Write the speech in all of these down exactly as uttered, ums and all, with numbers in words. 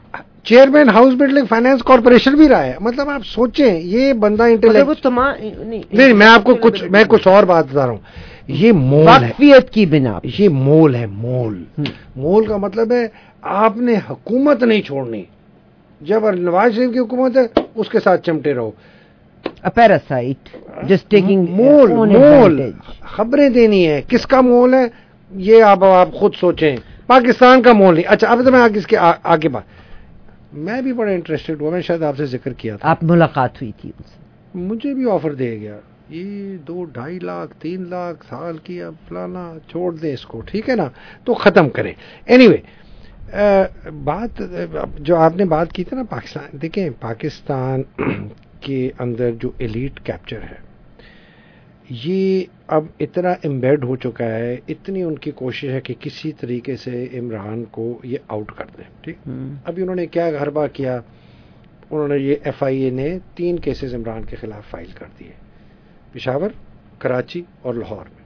Chairman house building finance corporation بھی رہا ہے. مطلب آپ سوچیں یہ بندہ انٹلیکٹ نہیں, میں آپ کو کچھ میں کچھ اور بات بتا رہا ہوں. یہ مول ہے واقفیت کی بنا, یہ مول ہے. مول مول کا مطلب ہے آپ نے حکومت نہیں چھوڑنی. جب نواز شریف کی حکومت ہے اس کے ساتھ چمٹے رہو. پیراسائٹ جسٹ ٹیکنگ مول مول خبریں دینی ہے. کس کا مول ہے یہ آپ آپ خود سوچیں. پاکستان کا مول نہیں. اچھا اب تو میں آگے اس کے آگے بات, میں بھی بڑا انٹرسٹڈ ہوا. میں شاید آپ سے ذکر کیا تھا, آپ ملاقات ہوئی تھی ان سے, مجھے بھی آفر دے گیا یہ دو ڈھائی لاکھ تین لاکھ سال کی, اب فلانا چھوڑ دیں اس کو, ٹھیک ہے نا, تو ختم کریں. اینی وے بات جو آپ نے بات کی تھی نا پاکستان, دیکھیں پاکستان کے اندر جو ایلیٹ کیپچر ہے یہ اب اتنا امبیڈ ہو چکا ہے, اتنی ان کی کوشش ہے کہ کسی طریقے سے عمران کو یہ آؤٹ کر دیں. ٹھیک, ابھی انہوں نے کیا غربہ کیا, انہوں نے یہ ایف آئی اے نے تین کیسز عمران کے خلاف فائل کر دیے, پشاور, کراچی اور لاہور میں.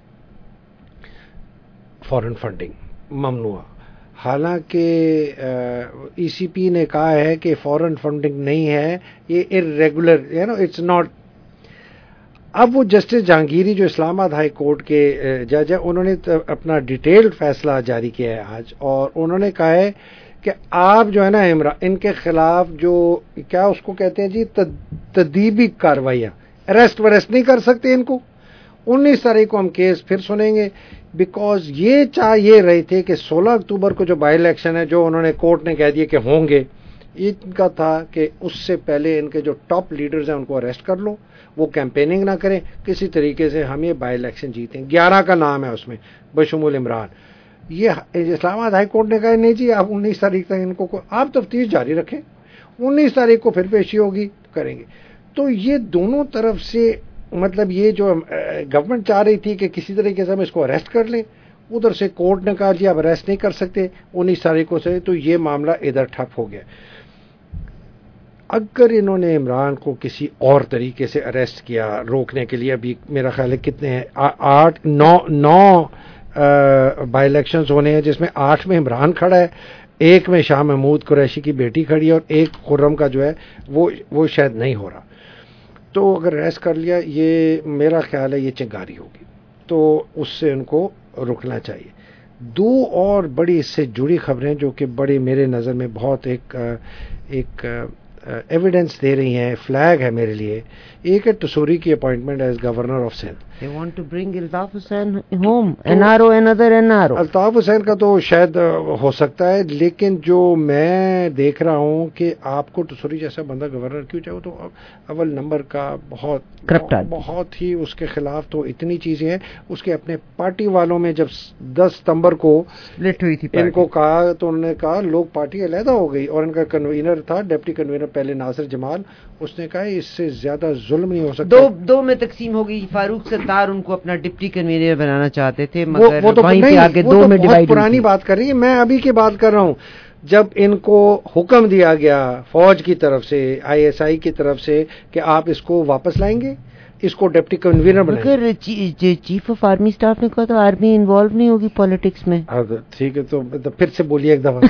فارن فنڈنگ ممنوع. حالانکہ ای سی پی نے کہا ہے کہ فارن فنڈنگ نہیں ہے, یہ ارریگولر ہے نا, اٹس ناٹ. اب وہ جسٹس جہانگیری جو اسلام آباد ہائی کورٹ کے جج ہیں, انہوں نے اپنا ڈیٹیلڈ فیصلہ جاری کیا ہے آج, اور انہوں نے کہا ہے کہ آپ جو ہے نا عمران ان کے خلاف جو کیا اس کو کہتے ہیں جی تدیبی کارروائیاں, اریسٹ وریسٹ نہیں کر سکتے ان کو. انیس تاریخ کو ہم کیس پھر سنیں گے, بیکاز یہ چاہ یہ رہے تھے کہ سولہ اکتوبر کو جو بائی الیکشن ہے جو انہوں نے کورٹ نے کہہ دیا کہ ہوں گے, ان کا تھا کہ اس سے پہلے ان کے جو ٹاپ لیڈرز ہیں ان کو اریسٹ کر لو, وہ کیمپیننگ نہ کریں, کسی طریقے سے ہم یہ بائی الیکشن جیتیں. گیارہ کا نام ہے اس میں بشمول عمران. یہ اسلام آباد ہائی کورٹ نے کہا نہیں جی آپ انیس تاریخ تک ان کو آپ تفتیش جاری رکھیں, انیس تاریخ کو پھر پیشی ہوگی, کریں گے. تو یہ دونوں طرف سے مطلب یہ جو گورنمنٹ چاہ رہی تھی کہ کسی طریقے سے ہم اس کو اریسٹ کر لیں, ادھر سے کورٹ نے کہا جی آپ اریسٹ نہیں کر سکتے انیس تاریخ سے, تو یہ معاملہ ادھر ٹھپ ہو گیا. اگر انہوں نے عمران کو کسی اور طریقے سے اریسٹ کیا روکنے کے لیے, ابھی میرا خیال ہے کتنے ہیں, آٹھ نو نو بائی الیکشنز ہونے ہیں جس میں آٹھ میں عمران کھڑا ہے, ایک میں شاہ محمود قریشی کی بیٹی کھڑی ہے, اور ایک خرم کا جو ہے وہ وہ شاید نہیں ہو رہا. تو اگر اریسٹ کر لیا, یہ میرا خیال ہے یہ چنگاری ہوگی, تو اس سے ان کو رکنا چاہیے. دو اور بڑی اس سے جڑی خبریں جو کہ بڑی میرے نظر میں بہت ایک ایک ایویڈنس دے رہی ہیں, فلیگ ہے میرے لیے. ایک ہے ٹسوری کی appointment as governor of Sindh. They want to bring Altaf Hussain home. N R O another N R O. Altaf Hussain کا تو شاید ہو سکتا ہے, لیکن جو میں دیکھ رہا ہوں کہ آپ کو ٹسوری جیسا بندہ گورنر کیوں چاہے, تو اول نمبر کا بہت بہت ہی اس کے خلاف تو اتنی چیزیں ہیں. اس کے اپنے پارٹی والوں میں جب دس ستمبر کو سپلٹ ہوئی تھی ان کو کہا تو انہوں نے کہا لوگ پارٹی علیحدہ ہو گئی, اور ان کا کنوینر تھا ڈپٹی کنوینر پہلے ناصر جمال, اس نے کہا اس سے زیادہ ظلم نہیں ہو سکتا. دو دو میں تقسیم ہو گئی. فاروق ستار ان کو اپنا ڈپٹی کنوینر بنانا چاہتے تھے, مگر وہیں پہ آگے دو میں ڈیوائیڈ. پرانی بات کر رہی ہے, میں ابھی کی بات کر رہا ہوں. جب ان کو حکم دیا گیا فوج کی طرف سے, آئی ایس آئی کی طرف سے, کہ آپ اس کو واپس لائیں گے, اس کو ڈپٹی کنوینر بنائیں گے. مگر چیف آف آرمی اسٹاف نے کہا تو آرمی انوالو نہیں ہوگی پالیٹکس میں. ٹھیک ہے, تو پھر سے بولیے ایک دفعہ.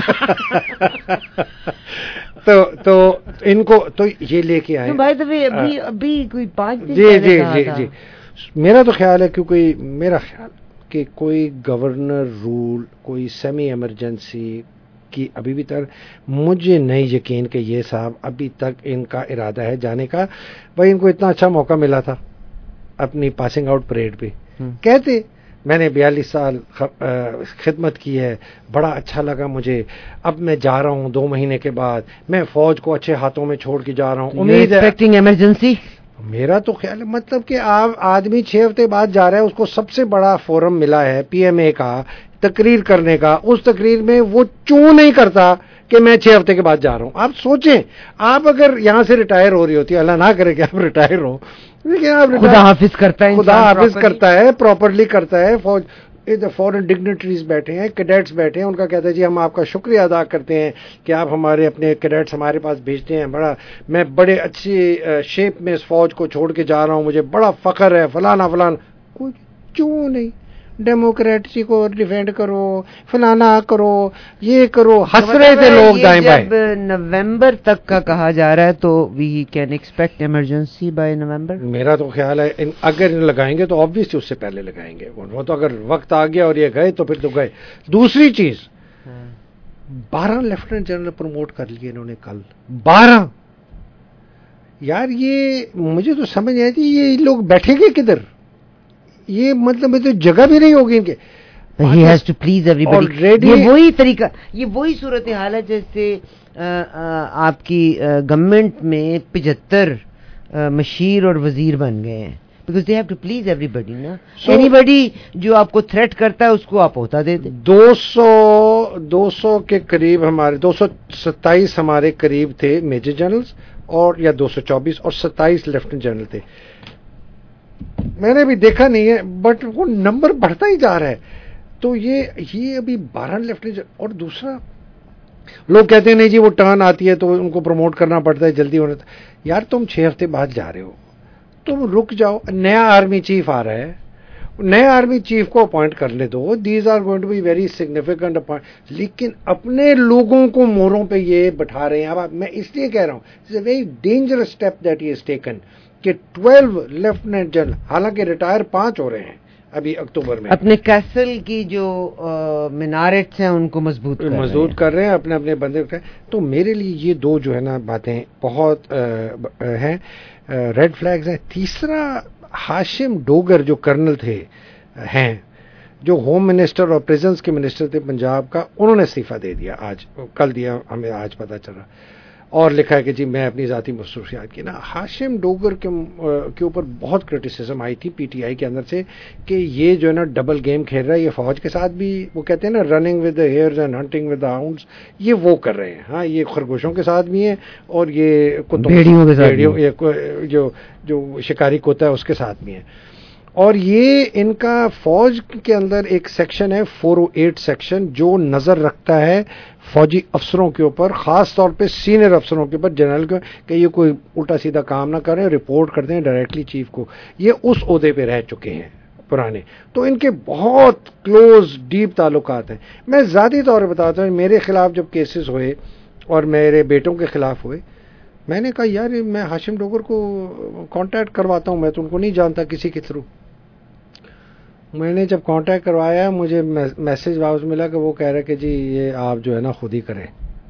تو تو ان کو تو یہ لے کے آئے. بائی دی وے ابھی ابھی کوئی پانچ دن جی جی جی جی میرا تو خیال ہے کہ کوئی میرا خیال کہ کوئی گورنر رول, کوئی سیمی ایمرجنسی کی ابھی بھی تک مجھے نہیں یقین کہ یہ صاحب ابھی تک ان کا ارادہ ہے جانے کا. بھائی ان کو اتنا اچھا موقع ملا تھا اپنی پاسنگ آؤٹ پریڈ پہ, کہتے میں نے بیالیس سال خدمت کی ہے, بڑا اچھا لگا مجھے, اب میں جا رہا ہوں دو مہینے کے بعد, میں فوج کو اچھے ہاتھوں میں چھوڑ کے جا رہا ہوں. امید ہے ایمرجنسی. میرا تو خیال ہے مطلب کہ آپ آدمی چھ ہفتے بعد جا رہا ہے, اس کو سب سے بڑا فورم ملا ہے پی ایم اے کا تقریر کرنے کا, اس تقریر میں وہ چوں نہیں کرتا کہ میں چھ ہفتے کے بعد جا رہا ہوں. آپ سوچیں, آپ اگر یہاں سے ریٹائر ہو رہی ہوتی ہے, اللہ نہ کرے کہ آپ ریٹائر ہو, لیکن آپ خدا حافظ کرتا ہے, خدا حافظ کرتا ہے, پراپرلی کرتا ہے. فوج فورن ڈگنیٹریز بیٹھے ہیں, کیڈیٹس بیٹھے ہیں, ان کا کہتا ہے جی ہم آپ کا شکریہ ادا کرتے ہیں کہ آپ ہمارے اپنے کیڈیٹس ہمارے پاس بھیجتے ہیں, بڑا میں بڑے اچھی شیپ میں اس فوج کو چھوڑ کے جا رہا ہوں, مجھے بڑا فخر ہے, فلانا فلانا. کوئی چوں نہیں, ڈیموکریسی کو ڈیفینڈ کرو, فلانا کرو, یہ کرو, ہنس رہے تھے لوگ دائیں بائیں. جب نومبر تک کا کہا جا رہا ہے تو we can expect emergency by November. میرا تو خیال ہے اگر لگائیں گے تو آبویسلی اس سے پہلے لگائیں گے. وہ تو اگر وقت آ گیا اور یہ گئے تو پھر تو گئے. دوسری چیز, بارہ لیفٹیننٹ جنرل پروموٹ کر لیے انہوں نے کل. بارہ یار, یہ مجھے تو سمجھ نہیں آتی یہ لوگ بیٹھیں گے کدھر؟ یہ مطلب تو جگہ بھی نہیں ہوگی ان کے. He has to please everybody. یہ وہی طریقہ, یہ وہی صورتحال ہے جیسے آپ کی گورنمنٹ میں پچہتر مشیر اور وزیر بن گئے ہیں, because they have to please everybody نا. Anybody جو آپ کو تھریٹ کرتا ہے اس کو آپ ہوتا دے دیں. دو سو دو سو کے قریب ہمارے دو سو ستائیس ہمارے قریب تھے میجر جنرلز, اور یا دو سو چوبیس, اور ستائیس لیفٹیننٹ جنرل تھے. میں نے بھی دیکھا نہیں ہے بٹ وہ نمبر بڑھتا ہی جا رہا ہے. تو یہ یہ ابھی بارہ لیفٹیننٹ. اور دوسرا لوگ کہتے ہیں نہیں جی وہ ٹرن آتی ہے تو ان کو پروموٹ کرنا پڑتا ہے, جلدی ہونا تھا. یار تم چھ ہفتے بعد جا رہے ہو, تم رک جاؤ. نیا آرمی چیف آ رہا ہے, نئے آرمی چیف کو اپوائنٹ کرنے دو. These are going to be very significant appoint. لیکن اپنے لوگوں کو موروں پہ یہ بٹھا رہے ہیں. اب میں اس لیے کہہ رہا ہوں it's a very dangerous step that he has taken کہ ٹویلو لیفٹیننٹ جنرل, حالانکہ ریٹائر پانچ ہو رہے ہیں ابھی اکتوبر میں, اپنے کیسل کی جو مینارٹس ہیں ان کو مضبوط کر مضبوط کر رہے ہیں, اپنے اپنے بندے. تو میرے لیے یہ دو جو ہے نا باتیں بہت ہیں, ریڈ فلیگز ہیں. تیسرا, ہاشم ڈوگر جو کرنل تھے ہیں, جو ہوم منسٹر اور پریزنس کے منسٹر تھے پنجاب کا, انہوں نے استعفیٰ دے دیا آج, کل دیا, ہمیں آج پتہ چلا. اور لکھا ہے کہ جی میں اپنی ذاتی مصروفیات کی نا. ہاشم ڈوگر کے کے اوپر بہت کرٹیسزم آئی تھی پی ٹی آئی کے اندر سے کہ یہ جو ہے نا ڈبل گیم کھیل رہا ہے. یہ فوج کے ساتھ بھی, وہ کہتے ہیں نا running with the hares and hunting with the hounds, یہ وہ کر رہے ہیں. ہاں, یہ خرگوشوں کے ساتھ بھی ہیں اور یہ بھیڑیوں کے ساتھ, جو جو شکاری کوتا ہے اس کے ساتھ بھی ہیں. اور یہ ان کا فوج کے اندر ایک سیکشن ہے فور او ایٹ سیکشن, جو نظر رکھتا ہے فوجی افسروں کے اوپر, خاص طور پہ سینئر افسروں کے اوپر, جنرل کو, کہ یہ کوئی الٹا سیدھا کام نہ کریں, رپورٹ کرتے ہیں ڈائریکٹلی چیف کو. یہ اس عہدے پہ رہ چکے ہیں پرانے, تو ان کے بہت کلوز ڈیپ تعلقات ہیں. میں ذاتی طور پہ بتاتا ہوں, میرے خلاف جب کیسز ہوئے اور میرے بیٹوں کے خلاف ہوئے, میں نے کہا یار میں ہاشم ڈوگر کو کانٹیکٹ کرواتا ہوں, میں تو ان کو نہیں جانتا کسی کے تھرو. میں نے جب کانٹیکٹ کروایا مجھے میسج واپس ملا کہ وہ کہہ رہے کہ جی یہ آپ جو ہے نا خود ہی کریں.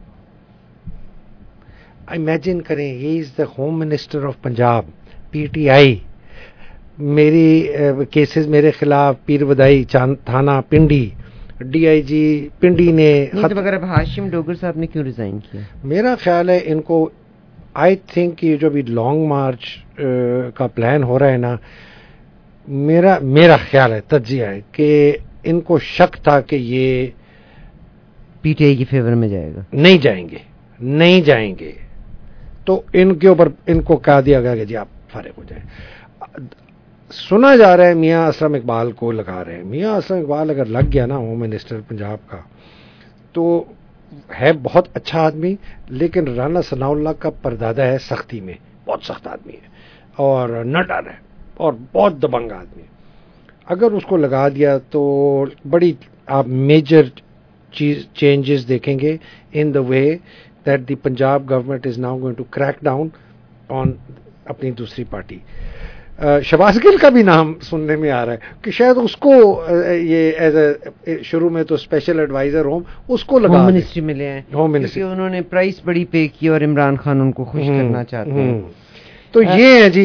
امیجن کریں, he is the home minister of Punjab, P T I, میری کیسز میرے خلاف پیر بدائی تھانہ Pindi, D I G Pindi نے. مگر اب ہاشم ڈوگر صاحب نے کیوں ریزائن کیا؟ میرا خیال ہے ان کو, آئی تھنک یہ جو بھی لانگ مارچ کا پلان ہو رہا ہے نا, میرا میرا خیال ہے, تجزیہ ہے کہ ان کو شک تھا کہ یہ پی ٹی آئی کی فیور میں جائے گا. نہیں جائیں گے, نہیں جائیں گے, تو ان کے اوپر ان کو کہا دیا گیا کہ جی آپ فارغ ہو جائیں. سنا جا رہا ہے میاں اسلم اقبال کو لگا رہے ہیں. میاں اسلم اقبال اگر لگ گیا نا ہوم منسٹر پنجاب کا, تو ہے بہت اچھا آدمی, لیکن رانا ثناء اللہ کا پردادا ہے سختی میں, بہت سخت آدمی ہے اور نڈر ہے اور بہت دبنگ آدمی. اگر اس کو لگا دیا تو بڑی آپ میجر چیز چینجز دیکھیں گے in the way that the Punjab government is now going to crack down on اپنی دوسری پارٹی. شہباز گل کا بھی نام سننے میں آ رہا ہے کہ شاید اس کو یہ ایز اے شروع میں تو اسپیشل ایڈوائزر ہوم اس کو لگا منسٹری ملے ہیں, ہوم منسٹری, انہوں نے پرائس بڑی پے کی اور عمران خان ان کو خوش کرنا چاہتے ہیں. تو یہ ہے جی.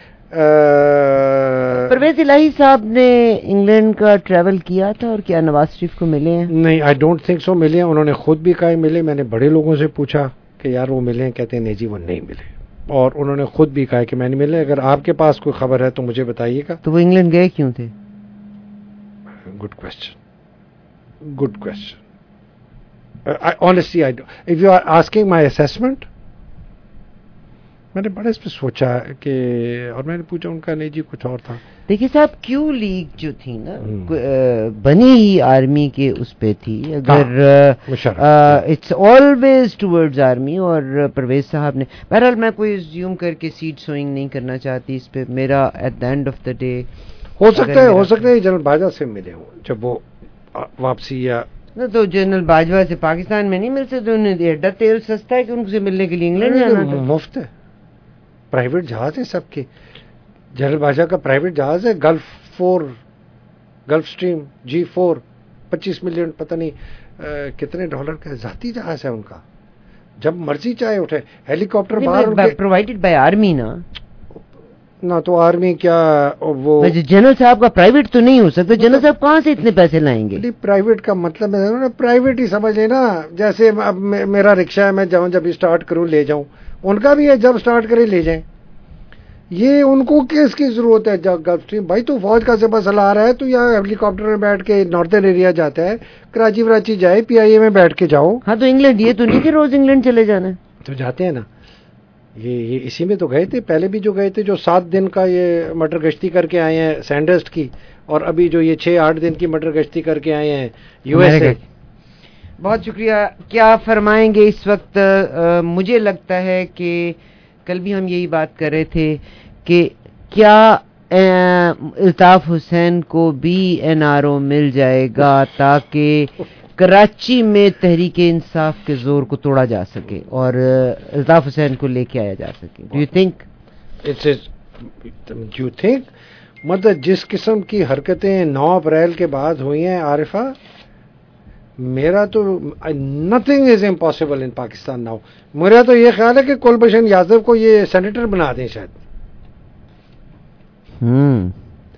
پرویز الہی صاحب نے انگلینڈ کا ٹریول کیا تھا اور کیا نواز شریف کو ملے ہیں؟ نہیں, آئی ڈونٹ تھنک سو ملے ہیں. انہوں نے خود بھی کہا ملے. میں نے بڑے لوگوں سے پوچھا کہ یار وہ ملے ہیں, کہتے ہیں نہیں جی وہ نہیں ملے, اور انہوں نے خود بھی کہا کہ میں نہیں ملے. اگر آپ کے پاس کوئی خبر ہے تو مجھے بتائیے گا. تو وہ انگلینڈ گئے کیوں تھے؟ Good question, good question. Honestly I don't, if you are asking my assessment, میں نے بڑے اس پہ سوچا کہ, اور میں نے پوچھا ان کا نہیں جی کچھ اور تھا. دیکھیے صاحب, کیو لیگ جو تھی نا بنی ہی آرمی کے اس پہ تھی. اگر اٹس آلویز ٹورڈز آرمی, اور پرویز صاحب نے, بہرحال میں کوئی زیوم کر کے سیڈ سوئنگ نہیں کرنا چاہتی اس پہ. میرا at the end of the day ہو سکتا ہے ہو سکتا ہے جنرل باجوہ سے ملے ہوں جب وہ واپسی یا تو جنرل باجوہ سے پاکستان میں نہیں مل سکتے, انہیں ایڈا تیل سستا ہے کہ ان سے ملنے کے لیے انگلینڈ جانا تھا. مفت ہے, پرائیویٹ جہاز ہے سب کے. جنرل باجوہ کا پرائیویٹ جہاز ہے Gulf four, Gulfstream G four, پچیس ملین پتہ نہیں کتنے ڈالر کا ذاتی جہاز ہے ان کا, جب مرضی چاہے اٹھے. ہیلی کاپٹر باہر پرووائڈڈ بائی آرمی نا, نہ تو آرمی کیا وہ جنرل صاحب کا پرائیویٹ تو نہیں ہو سکتا. جنرل صاحب کہاں سے اتنے پیسے لائیں گے؟ پرائیویٹ کا مطلب ہے پرائیویٹ ہی سمجھ لیں نا, جیسے اب میرا رکشا ہے میں جاؤں جب اسٹارٹ کروں لے جاؤں, ان کا بھی ہے جب اسٹارٹ کرے لے جائیں. یہ ان کو کس کی ضرورت ہے جب گلف سٹریم بھائی تو فوج کا سپہ سالار ہے تو یا ہیلی کاپٹر میں بیٹھ کے ناردرن ایریا جاتا ہے, کراچی وراچی جائے پی آئی اے میں بیٹھ کے جاؤ. ہاں تو انگلینڈ یہ تو نہیں کہ روز انگلینڈ چلے جانا ہے, تو جاتے ہیں نا. یہ یہ اسی میں تو گئے تھے پہلے بھی جو گئے تھے, جو سات دن کا یہ مٹر گشتی کر کے آئے ہیں سینڈسٹ کی, اور ابھی جو یہ چھ آٹھ دن کی مٹر گشتی کر کے آئے ہیں یو ایس اے. بہت شکریہ. کیا فرمائیں گے اس وقت؟ مجھے لگتا ہے کہ کل بھی ہم یہی بات کر رہے تھے کہ کیا الطاف حسین کو بھی این آر او مل جائے گا تاکہ کراچی میں تحریک انصاف کے زور کو توڑا جا سکے اور الطاف حسین کو لے کے آیا جا سکے. Do you think it's do you think مطلب جس قسم کی حرکتیں نو اپریل کے بعد ہوئی ہیں عارفہ, میرا تو nothing is impossible in Pakistan now. میرا تو یہ خیال ہے کہ کلبھشن یادو کو یہ سینیٹر بنا دیں شاید. ہوں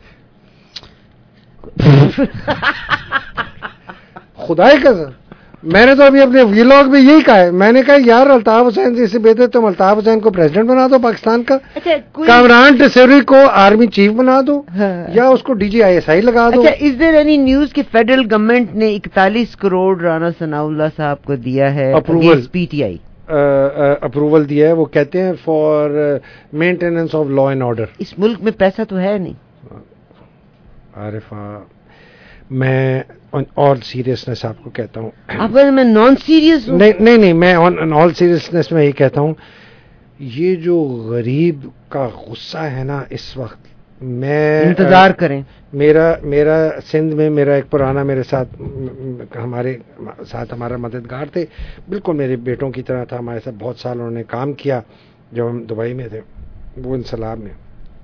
خدائے کا میں نے تو ابھی اپنے ویلاگ میں یہی کہا ہے, میں نے کہا یار الطاف حسین سے اسے بہتر تم الطاف حسین کو پریزیڈنٹ بنا دو پاکستان کا, کامران ٹسیری کو آرمی چیف بنا دو, یا اس کو D G I S I لگا دو. اچھا, از دیر اینی نیوز کہ فیڈرل گورنمنٹ نے اکتالیس کروڑ رانا ثناء اللہ صاحب کو دیا ہے against P T I, approval دیا ہے, وہ کہتے ہیں for maintenance of law and order. اس ملک میں پیسہ تو ہے نہیں عارفہ, میں آل سیریسنس آپ کو کہتا ہوں. آپ میں نان سیریس نہیں نہیں میں آل سیریسنس میں یہ کہتا ہوں, یہ جو غریب کا غصہ ہے نا اس وقت, میں انتظار کریں. میرا میرا سندھ میں میرا ایک پرانا میرے ساتھ ہمارے ساتھ ہمارا مددگار تھے, بالکل میرے بیٹوں کی طرح تھا, ہمارے ساتھ بہت سال انہوں نے کام کیا جب ہم دبئی میں تھے. وہ انسلاب میں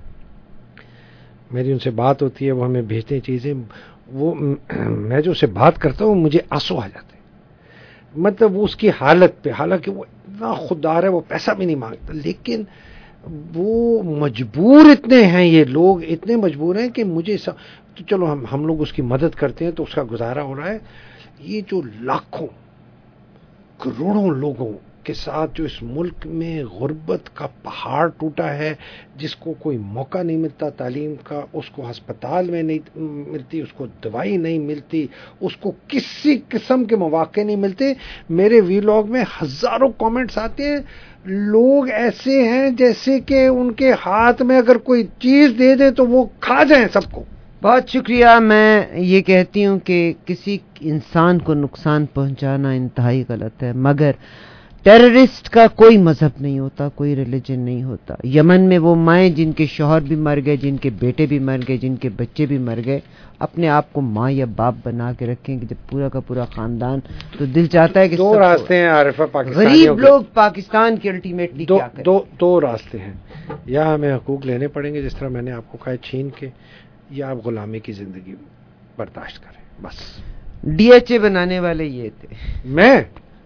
میری ان سے بات ہوتی ہے, وہ ہمیں بھیجتے ہیں چیزیں, وہ میں جو اسے بات کرتا ہوں مجھے آنسو آ جاتے ہیں. مطلب وہ اس کی حالت پہ, حالانکہ وہ اتنا خوددار ہے, وہ پیسہ بھی نہیں مانگتا, لیکن وہ مجبور اتنے ہیں, یہ لوگ اتنے مجبور ہیں کہ مجھے سا... تو چلو ہم ہم لوگ اس کی مدد کرتے ہیں تو اس کا گزارا ہو رہا ہے. یہ جو لاکھوں کروڑوں لوگوں کے ساتھ جو اس ملک میں غربت کا پہاڑ ٹوٹا ہے, جس کو کوئی موقع نہیں ملتا تعلیم کا, اس کو ہسپتال میں نہیں ملتی, اس کو دوائی نہیں ملتی, اس کو کسی قسم کے مواقع نہیں ملتے. میرے ویلاگ میں ہزاروں کامنٹس آتے ہیں, لوگ ایسے ہیں جیسے کہ ان کے ہاتھ میں اگر کوئی چیز دے دے تو وہ کھا جائیں سب کو. بہت شکریہ. میں یہ کہتی ہوں کہ کسی انسان کو نقصان پہنچانا انتہائی غلط ہے, مگر ٹیررسٹ کا کوئی مذہب نہیں ہوتا, کوئی ریلیجن نہیں ہوتا. یمن میں وہ مائیں جن کے شوہر بھی مر گئے, جن کے بیٹے بھی مر گئے, جن کے بچے بھی مر گئے, اپنے آپ کو ماں یا باپ بنا کے رکھیں کہ جب پورا کا پورا خاندان, تو دل چاہتا ہے کہ دو راستے ہیں عارفہ پاکستان, غریب لوگ پاکستان کے الٹیمیٹلی کیا کریں. دو دو راستے ہیں, یا ہمیں حقوق لینے پڑیں گے جس طرح میں نے آپ کو کہا چھین کے, یا آپ غلامی کی زندگی برداشت کریں بس. ڈی ایچ اے بنانے والے یہ تھے. میں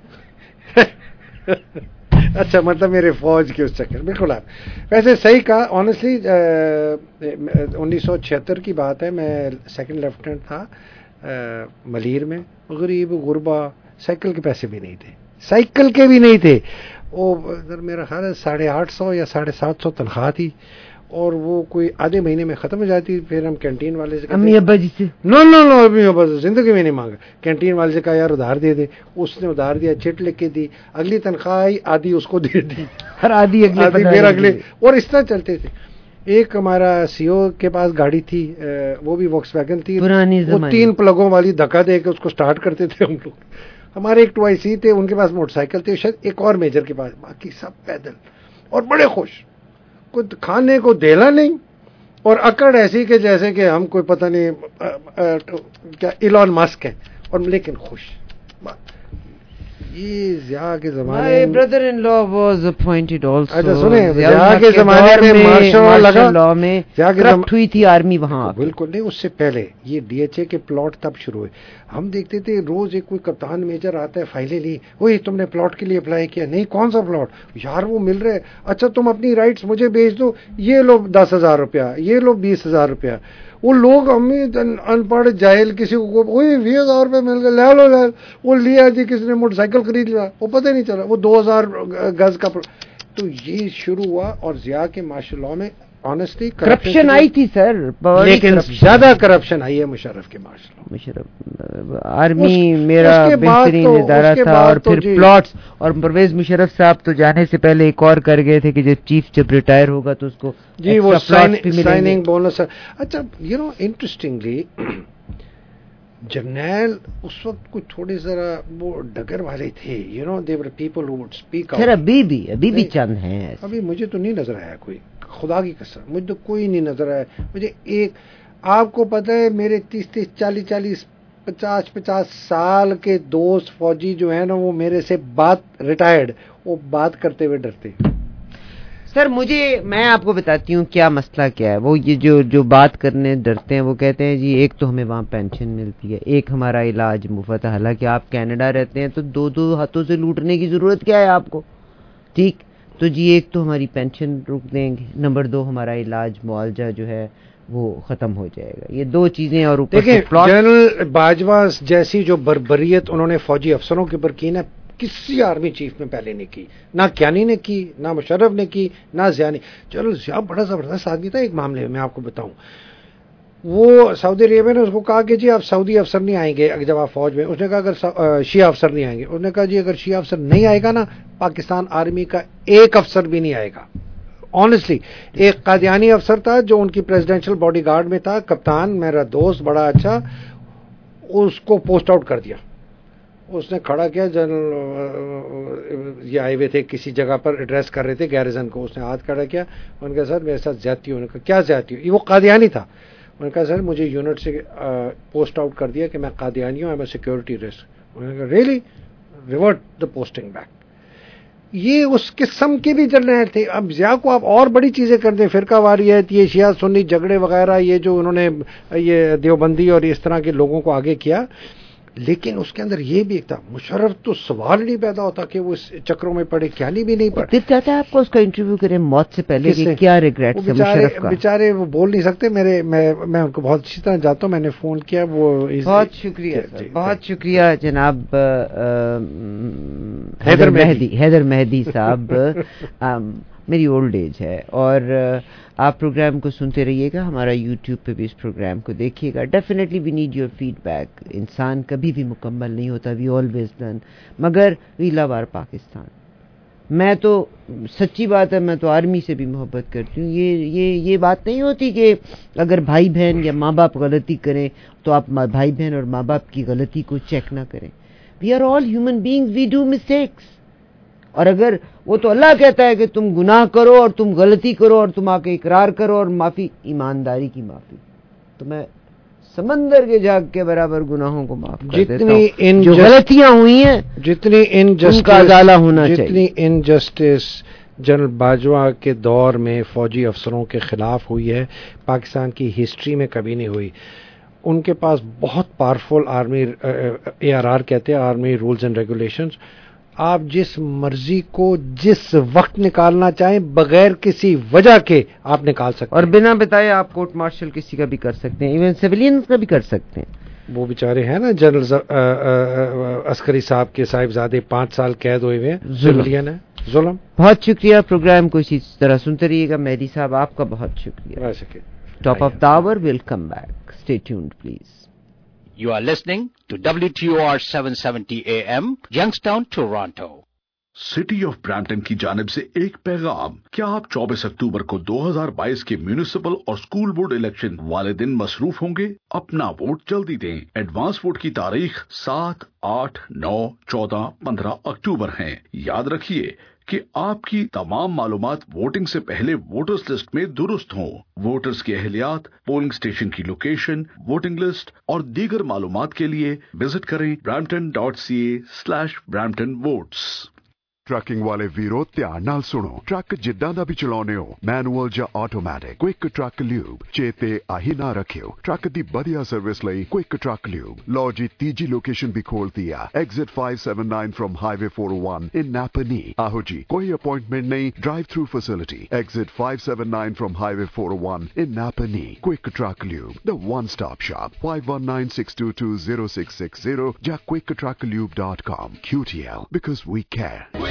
اچھا, مطلب میرے فوج کے اس چکر. بالکل آپ ویسے صحیح کہا. آنیسٹلی انیس سو چھہتر کی بات ہے, میں سیکنڈ لیفٹیننٹ تھا ملیر میں. غریب غربا, سائیکل کے پیسے بھی نہیں تھے, سائیکل کے بھی نہیں تھے. وہ میرا خیال ہے ساڑھے آٹھ سو یا ساڑھے سات سو تنخواہ تھی, اور وہ کوئی آدھے مہینے میں ختم ہو جاتی. پھر ہم کینٹین والے سے امی ابا جی سے نو نو نو امی ابا زندگی میں نہیں مانگا. کینٹین والے سے کہا یار ادھار دے دے, اس نے ادھار دیا, چٹ لکھ کے دی, اگلی تنخواہ آئی آدھی اس کو دے دی, ہر آدھی اگلے پھر اگلے, اور اس طرح چلتے تھے. ایک ہمارا سی او کے پاس گاڑی تھی, وہ بھی ووکس ویگن تھی, وہ تین پلگوں والی دھکا دے کے اس کو سٹارٹ کرتے تھے ہم لوگ. ہمارے ایک ٹوائی سی تھے, ان کے پاس موٹر سائیکل تھے, شاید ایک اور میجر کے پاس, باقی سب پیدل, اور بڑے خوش. کچھ کھانے کو دیلا نہیں, اور اکڑ ایسی کہ جیسے کہ ہم کوئی پتہ نہیں کیا ایلون مسک ہے، اور لیکن خوش. یہ ضیاء کے زمانے My brother-in-law was appointed also. اچھا سنیں، ضیاء کے زمانے میں مارشل لاء میں کرپٹ ہوئی تھی آرمی وہاں. بالکل نہیں، اس سے پہلے یہ ڈی ایچ اے کے پلاٹ تب شروع ہوئے. ہم دیکھتے تھے روز ایک کوئی کپتان میجر آتا ہے، فائلیں لی، وہی تم نے پلاٹ کے لیے اپلائی کیا؟ نہیں، کون سا پلاٹ یار، وہ مل رہے. اچھا تم اپنی رائٹس مجھے بھیج دو، یہ لو دس ہزار روپیہ، یہ لو بیس ہزار روپیہ. وہ لوگ ہمیں ان پڑھ جاہل کسی کو وہی بیس ہزار روپے مل گئے، لے لو لے لو. وہ لیا جی، کسی نے موٹر سائیکل خرید لیا، وہ پتہ نہیں چلا، وہ دو ہزار گز کا. تو یہ شروع ہوا. اور ضیاء کے مارشل لاء میں آنیسٹلی کرپشن آئی تھی سر، لیکن زیادہ کرپشن آئی ہے مشرف کے مارشل لاء. مشرف آرمی میرا بہترین ادارہ تھا. اور پھر پلاٹس، اور پرویز مشرف صاحب تو جانے سے پہلے ایک اور کر گئے تھے کہ جب چیف جب ریٹائر ہوگا تو اس کو جی وہ سائننگ بونس. اچھا یو نو انٹرسٹنگلی جرنیل اس وقت کچھ تھوڑے ذرا وہ ڈگر والے تھے، you know they were people who would speak out. ابھی بھی ابھی بھی چند ہیں. ابھی مجھے تو نہیں نظر آیا کوئی، خدا کی قسم مجھے تو کوئی نہیں نظر آیا. مجھے ایک، آپ کو پتہ ہے میرے تیس تیس چالیس چالیس پچاس پچاس سال کے دوست فوجی جو ہیں نا، وہ میرے سے بات ریٹائرڈ وہ بات کرتے ہوئے ڈرتے. سر مجھے، میں آپ کو بتاتی ہوں کیا مسئلہ کیا ہے. وہ یہ جو جو بات کرنے ڈرتے ہیں، وہ کہتے ہیں جی ایک تو ہمیں وہاں پینشن ملتی ہے، ایک ہمارا علاج مفت ہے. حالانکہ آپ کینیڈا رہتے ہیں تو دو دو ہاتھوں سے لوٹنے کی ضرورت کیا ہے آپ کو؟ ٹھیک تو جی ایک تو ہماری پینشن روک دیں گے، نمبر دو ہمارا علاج معالجہ جو ہے وہ ختم ہو جائے گا. یہ دو چیزیں. اور اوپر سے جنرل باجوہ جیسی جو بربریت انہوں نے فوجی افسروں کے اوپر کی نا، کسی آرمی چیف میں پہلے نہیں کی. نہ کیانی نے کی، نہ مشرف نے کی، نہ ضیاء نے. چلو ضیاء بڑا زبردست آدمی تھا ایک معاملے میں آپ کو بتاؤں. وہ سعودی عربیہ نے اس کو کہا کہ جی آپ سعودی افسر نہیں آئیں گے جب آپ فوج میں. اس نے کہا اگر شیعہ افسر نہیں آئیں گے. اس نے کہا جی اگر شیعہ افسر نہیں آئے گا نا، پاکستان آرمی کا ایک افسر بھی نہیں آئے گا. آنیسٹلی ایک قادیانی افسر تھا جو ان کی پریزیڈینشل باڈی گارڈ میں تھا، کپتان میرا دوست بڑا اچھا، اس کو پوسٹ آؤٹ کر دیا. اس نے کھڑا کیا، جنرل یہ آئے ہوئے تھے کسی جگہ پر ایڈریس کر رہے تھے گیریزن کو. اس نے ہاتھ کھڑا کیا، ان کا سر میرے ساتھ زیادتی. انہوں نے کہا کیا زیادتی ہو؟ یہ وہ قادیانی تھا. انہوں نے کہا سر مجھے یونٹ سے پوسٹ آؤٹ کر دیا کہ میں قادیانی ہوں، I am a security risk. انہوں نے کہا really, revert the posting back. یہ اس قسم کے بھی جرنیل تھے. اب ضیاء کو آپ اور بڑی چیزیں کر دیں، فرقہ واریت، یہ شیعہ سنی جھگڑے وغیرہ، یہ جو انہوں نے یہ دیوبندی اور اس طرح کے لوگوں کو آگے کیا، لیکن اس کے اندر یہ بھی ایک تھا. مشرف تو سوال نہیں پیدا ہوتا کہ وہ اس چکروں میں پڑے، کیانی بھی نہیں پڑے. چاہتا ہے آپ کو اس کا انٹرویو کریں موت سے پہلے کہ کیا ریگریٹ ہے مشرف کا. بیچارے وہ بول نہیں سکتے. میرے میں میں ان کو بہت اچھی طرح جاتا ہوں، میں نے فون کیا. وہ بہت شکریہ بہت شکریہ جناب حیدر مہدی حیدر مہدی صاحب. میری اولڈ ایج ہے اور آپ پروگرام کو سنتے رہیے گا. ہمارا یوٹیوب پہ بھی اس پروگرام کو دیکھیے گا. Definitely we need your feedback. انسان کبھی بھی مکمل نہیں ہوتا، وی آلویز لرن، مگر وی لو آور پاکستان. میں تو سچی بات ہے، میں تو آرمی سے بھی محبت کرتی ہوں. یہ یہ یہ بات نہیں ہوتی کہ اگر بھائی بہن یا ماں باپ غلطی کریں تو آپ بھائی بہن اور ماں باپ کی غلطی کو چیک نہ کریں. We are all human beings, we do mistakes. اور اگر وہ تو اللہ کہتا ہے کہ تم گناہ کرو اور تم غلطی کرو اور تم آ کے اقرار کرو اور معافی، ایمانداری کی معافی. تو میں سمندر کے جھاگ کے برابر گناہوں کو معاف کر دیتا ہوں. جو غلطیاں ہوئی ہیں، جتنی انجسٹس کا ازالہ ہونا چاہیے. جتنی انجسٹس جنرل باجوہ کے دور میں فوجی افسروں کے خلاف ہوئی ہے، پاکستان کی ہسٹری میں کبھی نہیں ہوئی. ان کے پاس بہت powerful army, A R R کہتے ہیں، آرمی رولز اینڈ ریگولیشنز. آپ جس مرضی کو جس وقت نکالنا چاہیں بغیر کسی وجہ کے آپ نکال سکتے ہیں، اور بنا بتائے آپ کورٹ مارشل کسی کا بھی کر سکتے ہیں، ایون سویلین کا بھی کر سکتے ہیں. وہ بیچارے ہیں نا جنرل عسکری صاحب کے صاحبزادے پانچ سال قید ہوئے ہوئے ہیں، سویلین ہے، ظلم. بہت شکریہ. پروگرام کو اسی طرح سنتے رہیے گا. مہدی صاحب آپ کا بہت شکریہ. Top of the hour will come back. Stay tuned please. You are listening to W T O R seven seventy A M, Youngstown, Toronto. City of Brampton की जानिब से एक पैगाम। क्या आप चौबीस अक्टूबर को दो हज़ार बाईस के म्यूनिसिपल और स्कूल बोर्ड इलेक्शन वाले दिन मसरूफ होंगे? अपना वोट जल्दी दें। एडवांस वोट की तारीख सात, आठ, नौ, चौदह, पंद्रह अक्टूबर है। याद रखिए कि आपकी तमाम मालूमात वोटिंग से पहले वोटर्स लिस्ट में दुरुस्त हों। वोटर्स की अहलियात, पोलिंग स्टेशन की लोकेशन, वोटिंग लिस्ट और दीगर मालूमात के लिए विजिट करें Brampton dot C A slash Brampton votes. Trucking वाले वीरो ध्यान नाल सुनो। ट्रक जिद्दां दा भी चलाउने हो, मैनुअल ਜਾਂ ਆਟੋਮੈਟਿਕ, क्विक ट्रक ल्यूब चेते आही ना रखियो। ट्रक दी बढ़िया सर्विस ਲਈ क्विक ट्रक ल्यूब। लो जी तीजी लोकेशन भी खोलती है, exit five seventy-nine from highway four oh one in Napanee. आहो जी कोई अपॉइंटमेंट नहीं, drive through facility, exit five seventy-nine from highway four oh one in Napanee. Quick truck lube, the one stop shop. five one nine, six two two, zero six six zero ਜਾਂ quick truck lube dot com। Q T L because we care।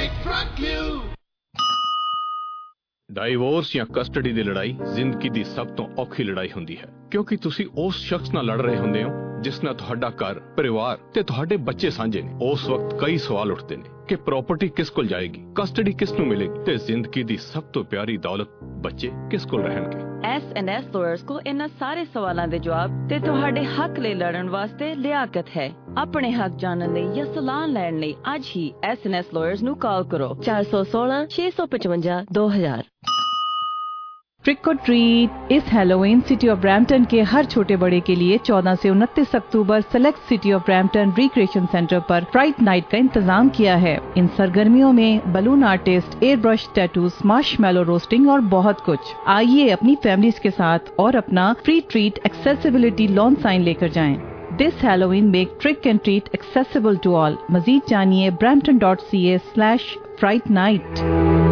Divorce ਜਾਂ custody ਦੀ ਲੜਾਈ ਜ਼ਿੰਦਗੀ ਦੀ ਸਭ ਤੋਂ ਔਖੀ ਲੜਾਈ ਹੁੰਦੀ ਹੈ, ਕਿਉਂਕਿ ਤੁਸੀਂ ਉਸ ਸ਼ਖਸ ਨਾਲ ਲੜ ਰਹੇ ਹੁੰਦੇ ਹੋ ਜਿਸ ਨਾਲ ਤੁਹਾਡਾ ਘਰ, ਪਰਿਵਾਰ ਤੇ ਤੁਹਾਡੇ ਬੱਚੇ ਸਾਂਝੇ ਨੇ। ਉਸ ਵਕਤ ਕਈ ਸਵਾਲ ਉੱਠਦੇ ਨੇ ਕਿ ਪ੍ਰਾਪਰਟੀ ਕਿਸ ਕੋਲ ਜਾਏਗੀ, ਕਸਟਡੀ ਕਿਸ ਨੂੰ ਮਿਲੇਗੀ ਤੇ ਜ਼ਿੰਦਗੀ ਦੀ ਸਭ ਤੋਂ ਪਿਆਰੀ ਦੌਲਤ ਬੱਚੇ ਕਿਸ ਕੋਲ ਰਹਿਣਗੇ। ਐਸ ਐਂਡ ਐਸ ਲਾਇਰਸ ਕੋ ਇਹਨਾਂ ਸਾਰੇ ਸਵਾਲਾਂ ਦੇ ਜਵਾਬ ਤੇ ਤੁਹਾਡੇ ਹੱਕ ਲਈ ਲੜਨ ਵਾਸਤੇ ਲਿਆਕਤ ਹੈ। ਆਪਣੇ ਹੱਕ ਜਾਣਨ ਲਈ ਜਾਂ ਸਲਾਹ ਲੈਣ ਲਈ ਅੱਜ ਹੀ ਐਸ ਐਂਡ ਐਸ ਲਾਇਰਸ ਨੂੰ ਕਾਲ ਕਰੋ ਚਾਰ ਸੌ ਸੋਲਾਂ ਛੇ ਸੌ ਪਚਵੰਜਾ ਦੋ ਹਜ਼ਾਰ। ट्रिक और ट्रीट इस हैलोवीन सिटी ऑफ ब्रैम्पटन के हर छोटे बड़े के लिए चौदह से उनतीस अक्टूबर select city of Brampton recreation centre पर फ्राइट नाइट का इंतजाम किया है। इन सरगर्मियों में balloon artist, air brush tattoos, marshmallow roasting और बहुत कुछ। आइए अपनी फैमिलीज के साथ और अपना free treat accessibility lawn sign लेकर जाएं। This Halloween make trick and treat accessible to all. मजीद जानिए Brampton dot C A slash fright night.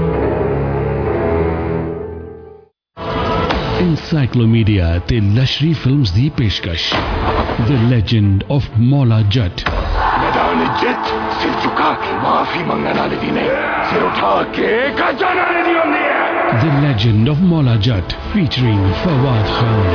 Encyclomedia ਤੇ ਲਸ਼ਰੀ ਫਿਲਮਸ ਦੀ ਪੇਸ਼ਕਸ਼ The Legend of Mola Jat। मैदान जट सिर झुका के माफी मंगने वाले दी नहीं, सिर उठा के खजाना दी होती है। The Legend of Mola Jat featuring Fawad Khan,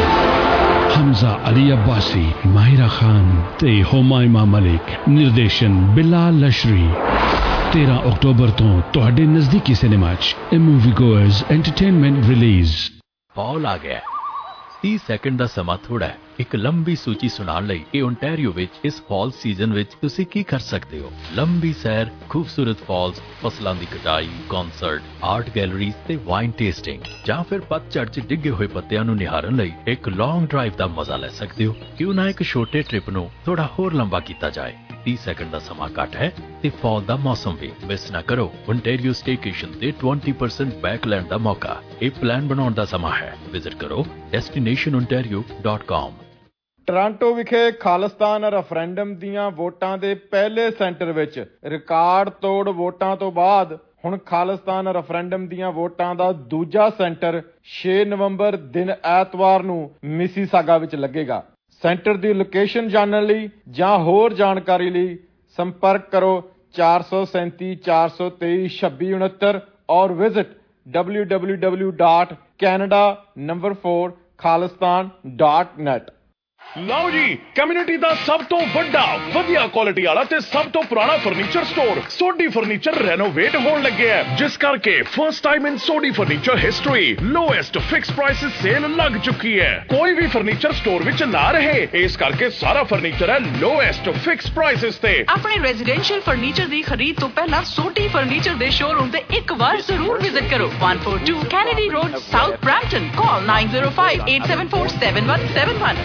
Hamza Ali Abbasi, Mahira Khan ਤੇ ਹੁਮਾਇਮਾ ਮਲਿਕ। ਨਿਰਦੇਸ਼ਨ ਬਿਲਾਲ ਲਸ਼ਰੀ। तेरह अक्टूबर ਤੋਂ ਤੁਹਾਡੇ ਨਜ਼ਦੀਕੀ ਸਿਨੇਮਾ 'ਚ A Moviegoers Entertainment release. Fall ਆ ਗਿਆ। तीस ਸੈਕਿੰਡ ਦਾ ਸਮਾਂ ਥੋੜਾ ਹੈ। ਇੱਕ ਲੰਬੀ ਸੂਚੀ ਸੁਣਾਉਣ ਲਈ ਇਹ ਓਨਟਾਰੀਓ ਵਿੱਚ ਇਸ ਫਾਲ ਸੀਜ਼ਨ ਵਿੱਚ ਤੁਸੀਂ ਕੀ ਕਰ ਸਕਦੇ ਹੋ? ਲੰਬੀ ਸੈਰ, ਖੂਬਸੂਰਤ ਫਾਲਸ, ਫਸਲਾਂ ਦੀ ਕਟਾਈ, ਕਨਸਰਟ, ਆਰਟ ਗੈਲਰੀਜ਼ ਤੇ ਵਾਈਨ ਟੇਸਟਿੰਗ, ਜਾਂ ਫਿਰ ਪਤਝੜ 'ਚ ਡਿੱਗੇ ਹੋਏ ਪੱਤਿਆਂ ਨੂੰ ਨਿਹਾਰਨ ਲਈ ਇੱਕ ਲੌਂਗ ਡਰਾਈਵ ਦਾ ਮਜ਼ਾ ਲੈ ਸਕਦੇ ਹੋ। ਕਿਉਂ ਨਾ ਇੱਕ ਛੋਟੇ ਟ੍ਰਿਪ ਨੂੰ ਥੋੜਾ ਹੋਰ ਲੰਬਾ ਕੀਤਾ ਜਾਏ। तीस ਸੈਕਿੰਡ ਦਾ ਸਮਾਂ ਘੱਟ ਹੈ ਤੇ ਫਾਲ ਦਾ ਮੌਸਮ ਵੀ ਮਿਸ ਨਾ ਕਰੋ। ਓਨਟਾਰੀਓ ਸਟੇਕੇਸ਼ਨ ਤੇ twenty percent ਬੈਕ ਲੈਣ ਦਾ ਮੌਕਾ। ਇਹ ਪਲਾਨ ਬਣਾਉਣ ਦਾ ਸਮਾਂ ਹੈ। ਵਿਜ਼ਿਟ ਕਰੋ destination ontario dot com। Toronto ਵਿਖੇ ਖਾਲਿਸਤਾਨ ਰੈਫਰੈਂਡਮ ਦੀਆਂ ਵੋਟਾਂ ਦੇ ਪਹਿਲੇ ਸੈਂਟਰ ਵਿੱਚ ਰਿਕਾਰਡ ਤੋੜ ਵੋਟਾਂ ਤੋਂ ਬਾਅਦ ਹੁਣ ਖਾਲਿਸਤਾਨ ਰੈਫਰੈਂਡਮ ਦੀਆਂ ਵੋਟਾਂ ਦਾ ਦੂਜਾ ਸੈਂਟਰ ਛੇ ਨਵੰਬਰ ਦਿਨ ਐਤਵਾਰ ਨੂੰ ਮਿਸੀਸਾਗਾ ਵਿੱਚ ਲੱਗੇਗਾ। ਸੈਂਟਰ ਦੀ ਲੋਕੇਸ਼ਨ ਜਾਣਨ ਲਈ ਜਾਂ ਹੋਰ ਜਾਣਕਾਰੀ ਲਈ ਸੰਪਰਕ ਕਰੋ ਚਾਰ ਸੌ ਸੈਂਤੀ ਚਾਰ ਸੌ ਤੇਈ ਛੱਬੀ ਉਨੱਤਰ or visit W W W dot Canada number four Khalistan dot net. ਲਓ ਜੀ, ਕਮਿਊਨਿਟੀ ਦਾ ਸਭ ਤੋਂ ਵੱਡਾ, ਵਧੀਆ ਕੁਆਲਿਟੀ ਵਾਲਾ ਤੇ ਸਭ ਤੋਂ ਪੁਰਾਣਾ furniture store Sodhi furniture renovate ਹੋਣ ਲੱਗਿਆ ਹੈ, ਜਿਸ ਕਰਕੇ first time in Sodhi furniture history lowest fix prices sale ਲੱਗ ਚੁੱਕੀ ਹੈ। ਕੋਈ ਵੀ ਫਰਨੀਚਰ ਸਟੋਰ ਵਿੱਚ ਨਾ ਰਹੇ, ਇਸ ਕਰਕੇ ਸਾਰਾ ਫਰਨੀਚਰ ਹੈ ਲੋਐਸਟ ਫਿਕਸ ਪ੍ਰਾਈਸਿਸ ਤੇ। ਆਪਣੇ ਰੈਜ਼ੀਡੈਂਸ਼ੀਅਲ ਫਰਨੀਚਰ ਦੀ ਖਰੀਦ ਤੋਂ ਪਹਿਲਾਂ ਸੋਢੀ ਫਰਨੀਚਰ ਦੇ ਸ਼ੋਰੂਮ ਤੇ ਇੱਕ ਵਾਰ ਜ਼ਰੂਰ ਵਿਜ਼ਿਟ ਕਰੋ। one forty-two Kennedy road, south Brampton. Call nine zero five eight seven four seven one seven one।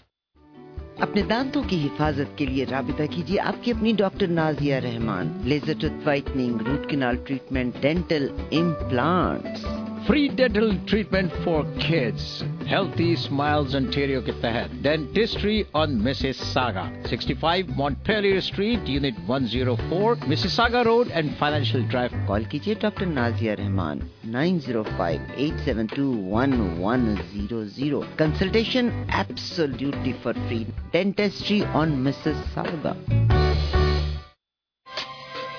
अपने दांतों की हिफाजत के लिए राबिता कीजिए आपकी अपनी doctor Nazia Rahman. Laser tooth whitening, root canal treatment, dental implants, free dental treatment for kids. Healthy smiles Ontario के तहत dentistry on Mississauga, sixty-five Montpelier Street, unit one oh four, Mississauga road and financial drive. Call कीजिए doctor Nazia Rahman nine zero five eight seven two one one zero zero। Consultation absolutely for free. Dentistry on Mississauga.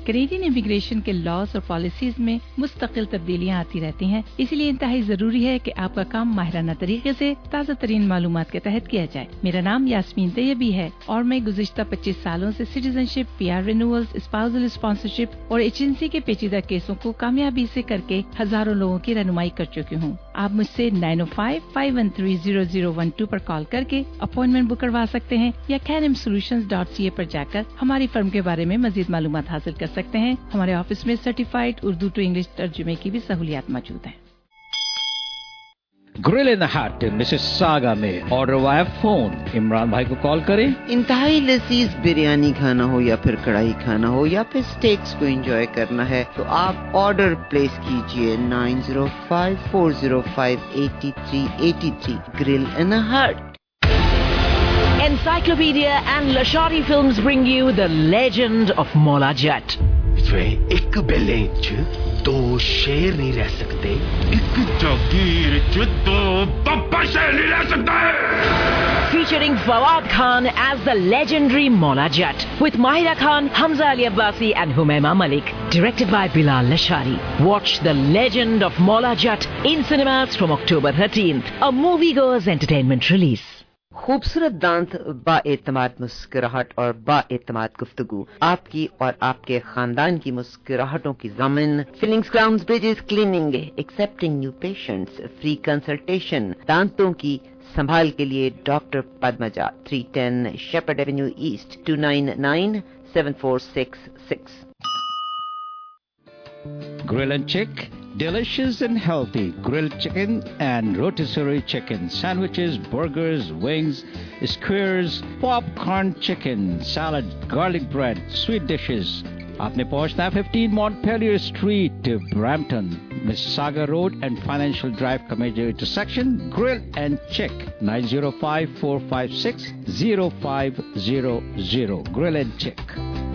Canadian immigration के laws और policies में मुस्तकिल तब्दीलियाँ आती रहती हैं, इसलिए इंतहाई जरूरी है कि आपका काम माहिराना तरीके से ताज़ा तरीन मालूमात के तहत किया जाए। मेरा नाम यास्मीन तैयबी है और मैं गुज़िश्ता पच्चीस सालों से citizenship, PR renewals, spousal sponsorship और एजेंसी के पेचीदा केसों को कामयाबी से करके हजारों लोगों की रहनुमाई कर चुकी हूँ। आप मुझसे nine O five five one three zero zero one two पर कॉल करके अपॉइंटमेंट बुक करवा सकते हैं या कैनम सोल्यूशंस डॉट सी ए पर जाकर हमारी फर्म के बारे में मजीद मालूमात हासिल कर सकते हैं। हमारे ऑफिस में सर्टिफाइड उर्दू टू इंग्लिश तर्जुमे की भी सहूलियात मौजूद हैं। Grill in the hut Mississauga में ऑर्डर वाया फोन, इमरान भाई को कॉल करें। इंतहाई लजीज बिरयानी खाना हो या फिर कढ़ाई खाना हो या फिर स्टेक्स को एंजॉय करना है तो आप ऑर्डर प्लेस कीजिए nine zero five four zero five eight three eight three. Grill in the hut. Encyclopedia and Lashari Films bring you the legend of Mola Jat. एक बेले च दो शेर नहीं रह सकते, एक जागीर च दो बब्बर शेर नहीं रह सकते। Featuring Fawad Khan as the legendary Mola Jat with Mahira Khan, Hamza Ali Abbasi and Humaima Malik. Directed by Bilal Lashari. Watch the legend of Mola Jat in cinemas from October thirteenth. A moviegoer's entertainment release. खूबसूरत दांत, बाएतमाद मुस्कुराहट और बाएतमाद गुफ्तगू, आपकी और आपके खानदान की मुस्कुराहटों की ज़मीन। Fillings, crowns, bridges, cleaning, accepting new patients, free consultation. दांतों की संभाल के लिए doctor Padmaja, three ten Sheppard avenue east, two nine nine seven four six six. Grill and Chick, delicious and healthy grilled chicken and rotisserie chicken, sandwiches, burgers, wings, skewers, popcorn chicken, salad, garlic bread, sweet dishes. आपने पहुंचना है fifteen Montpelier Street, Brampton, Mississauga Road and Financial Drive का major intersection. Grill and Chick, nine zero five four five six zero five zero zero. Grill and Chick.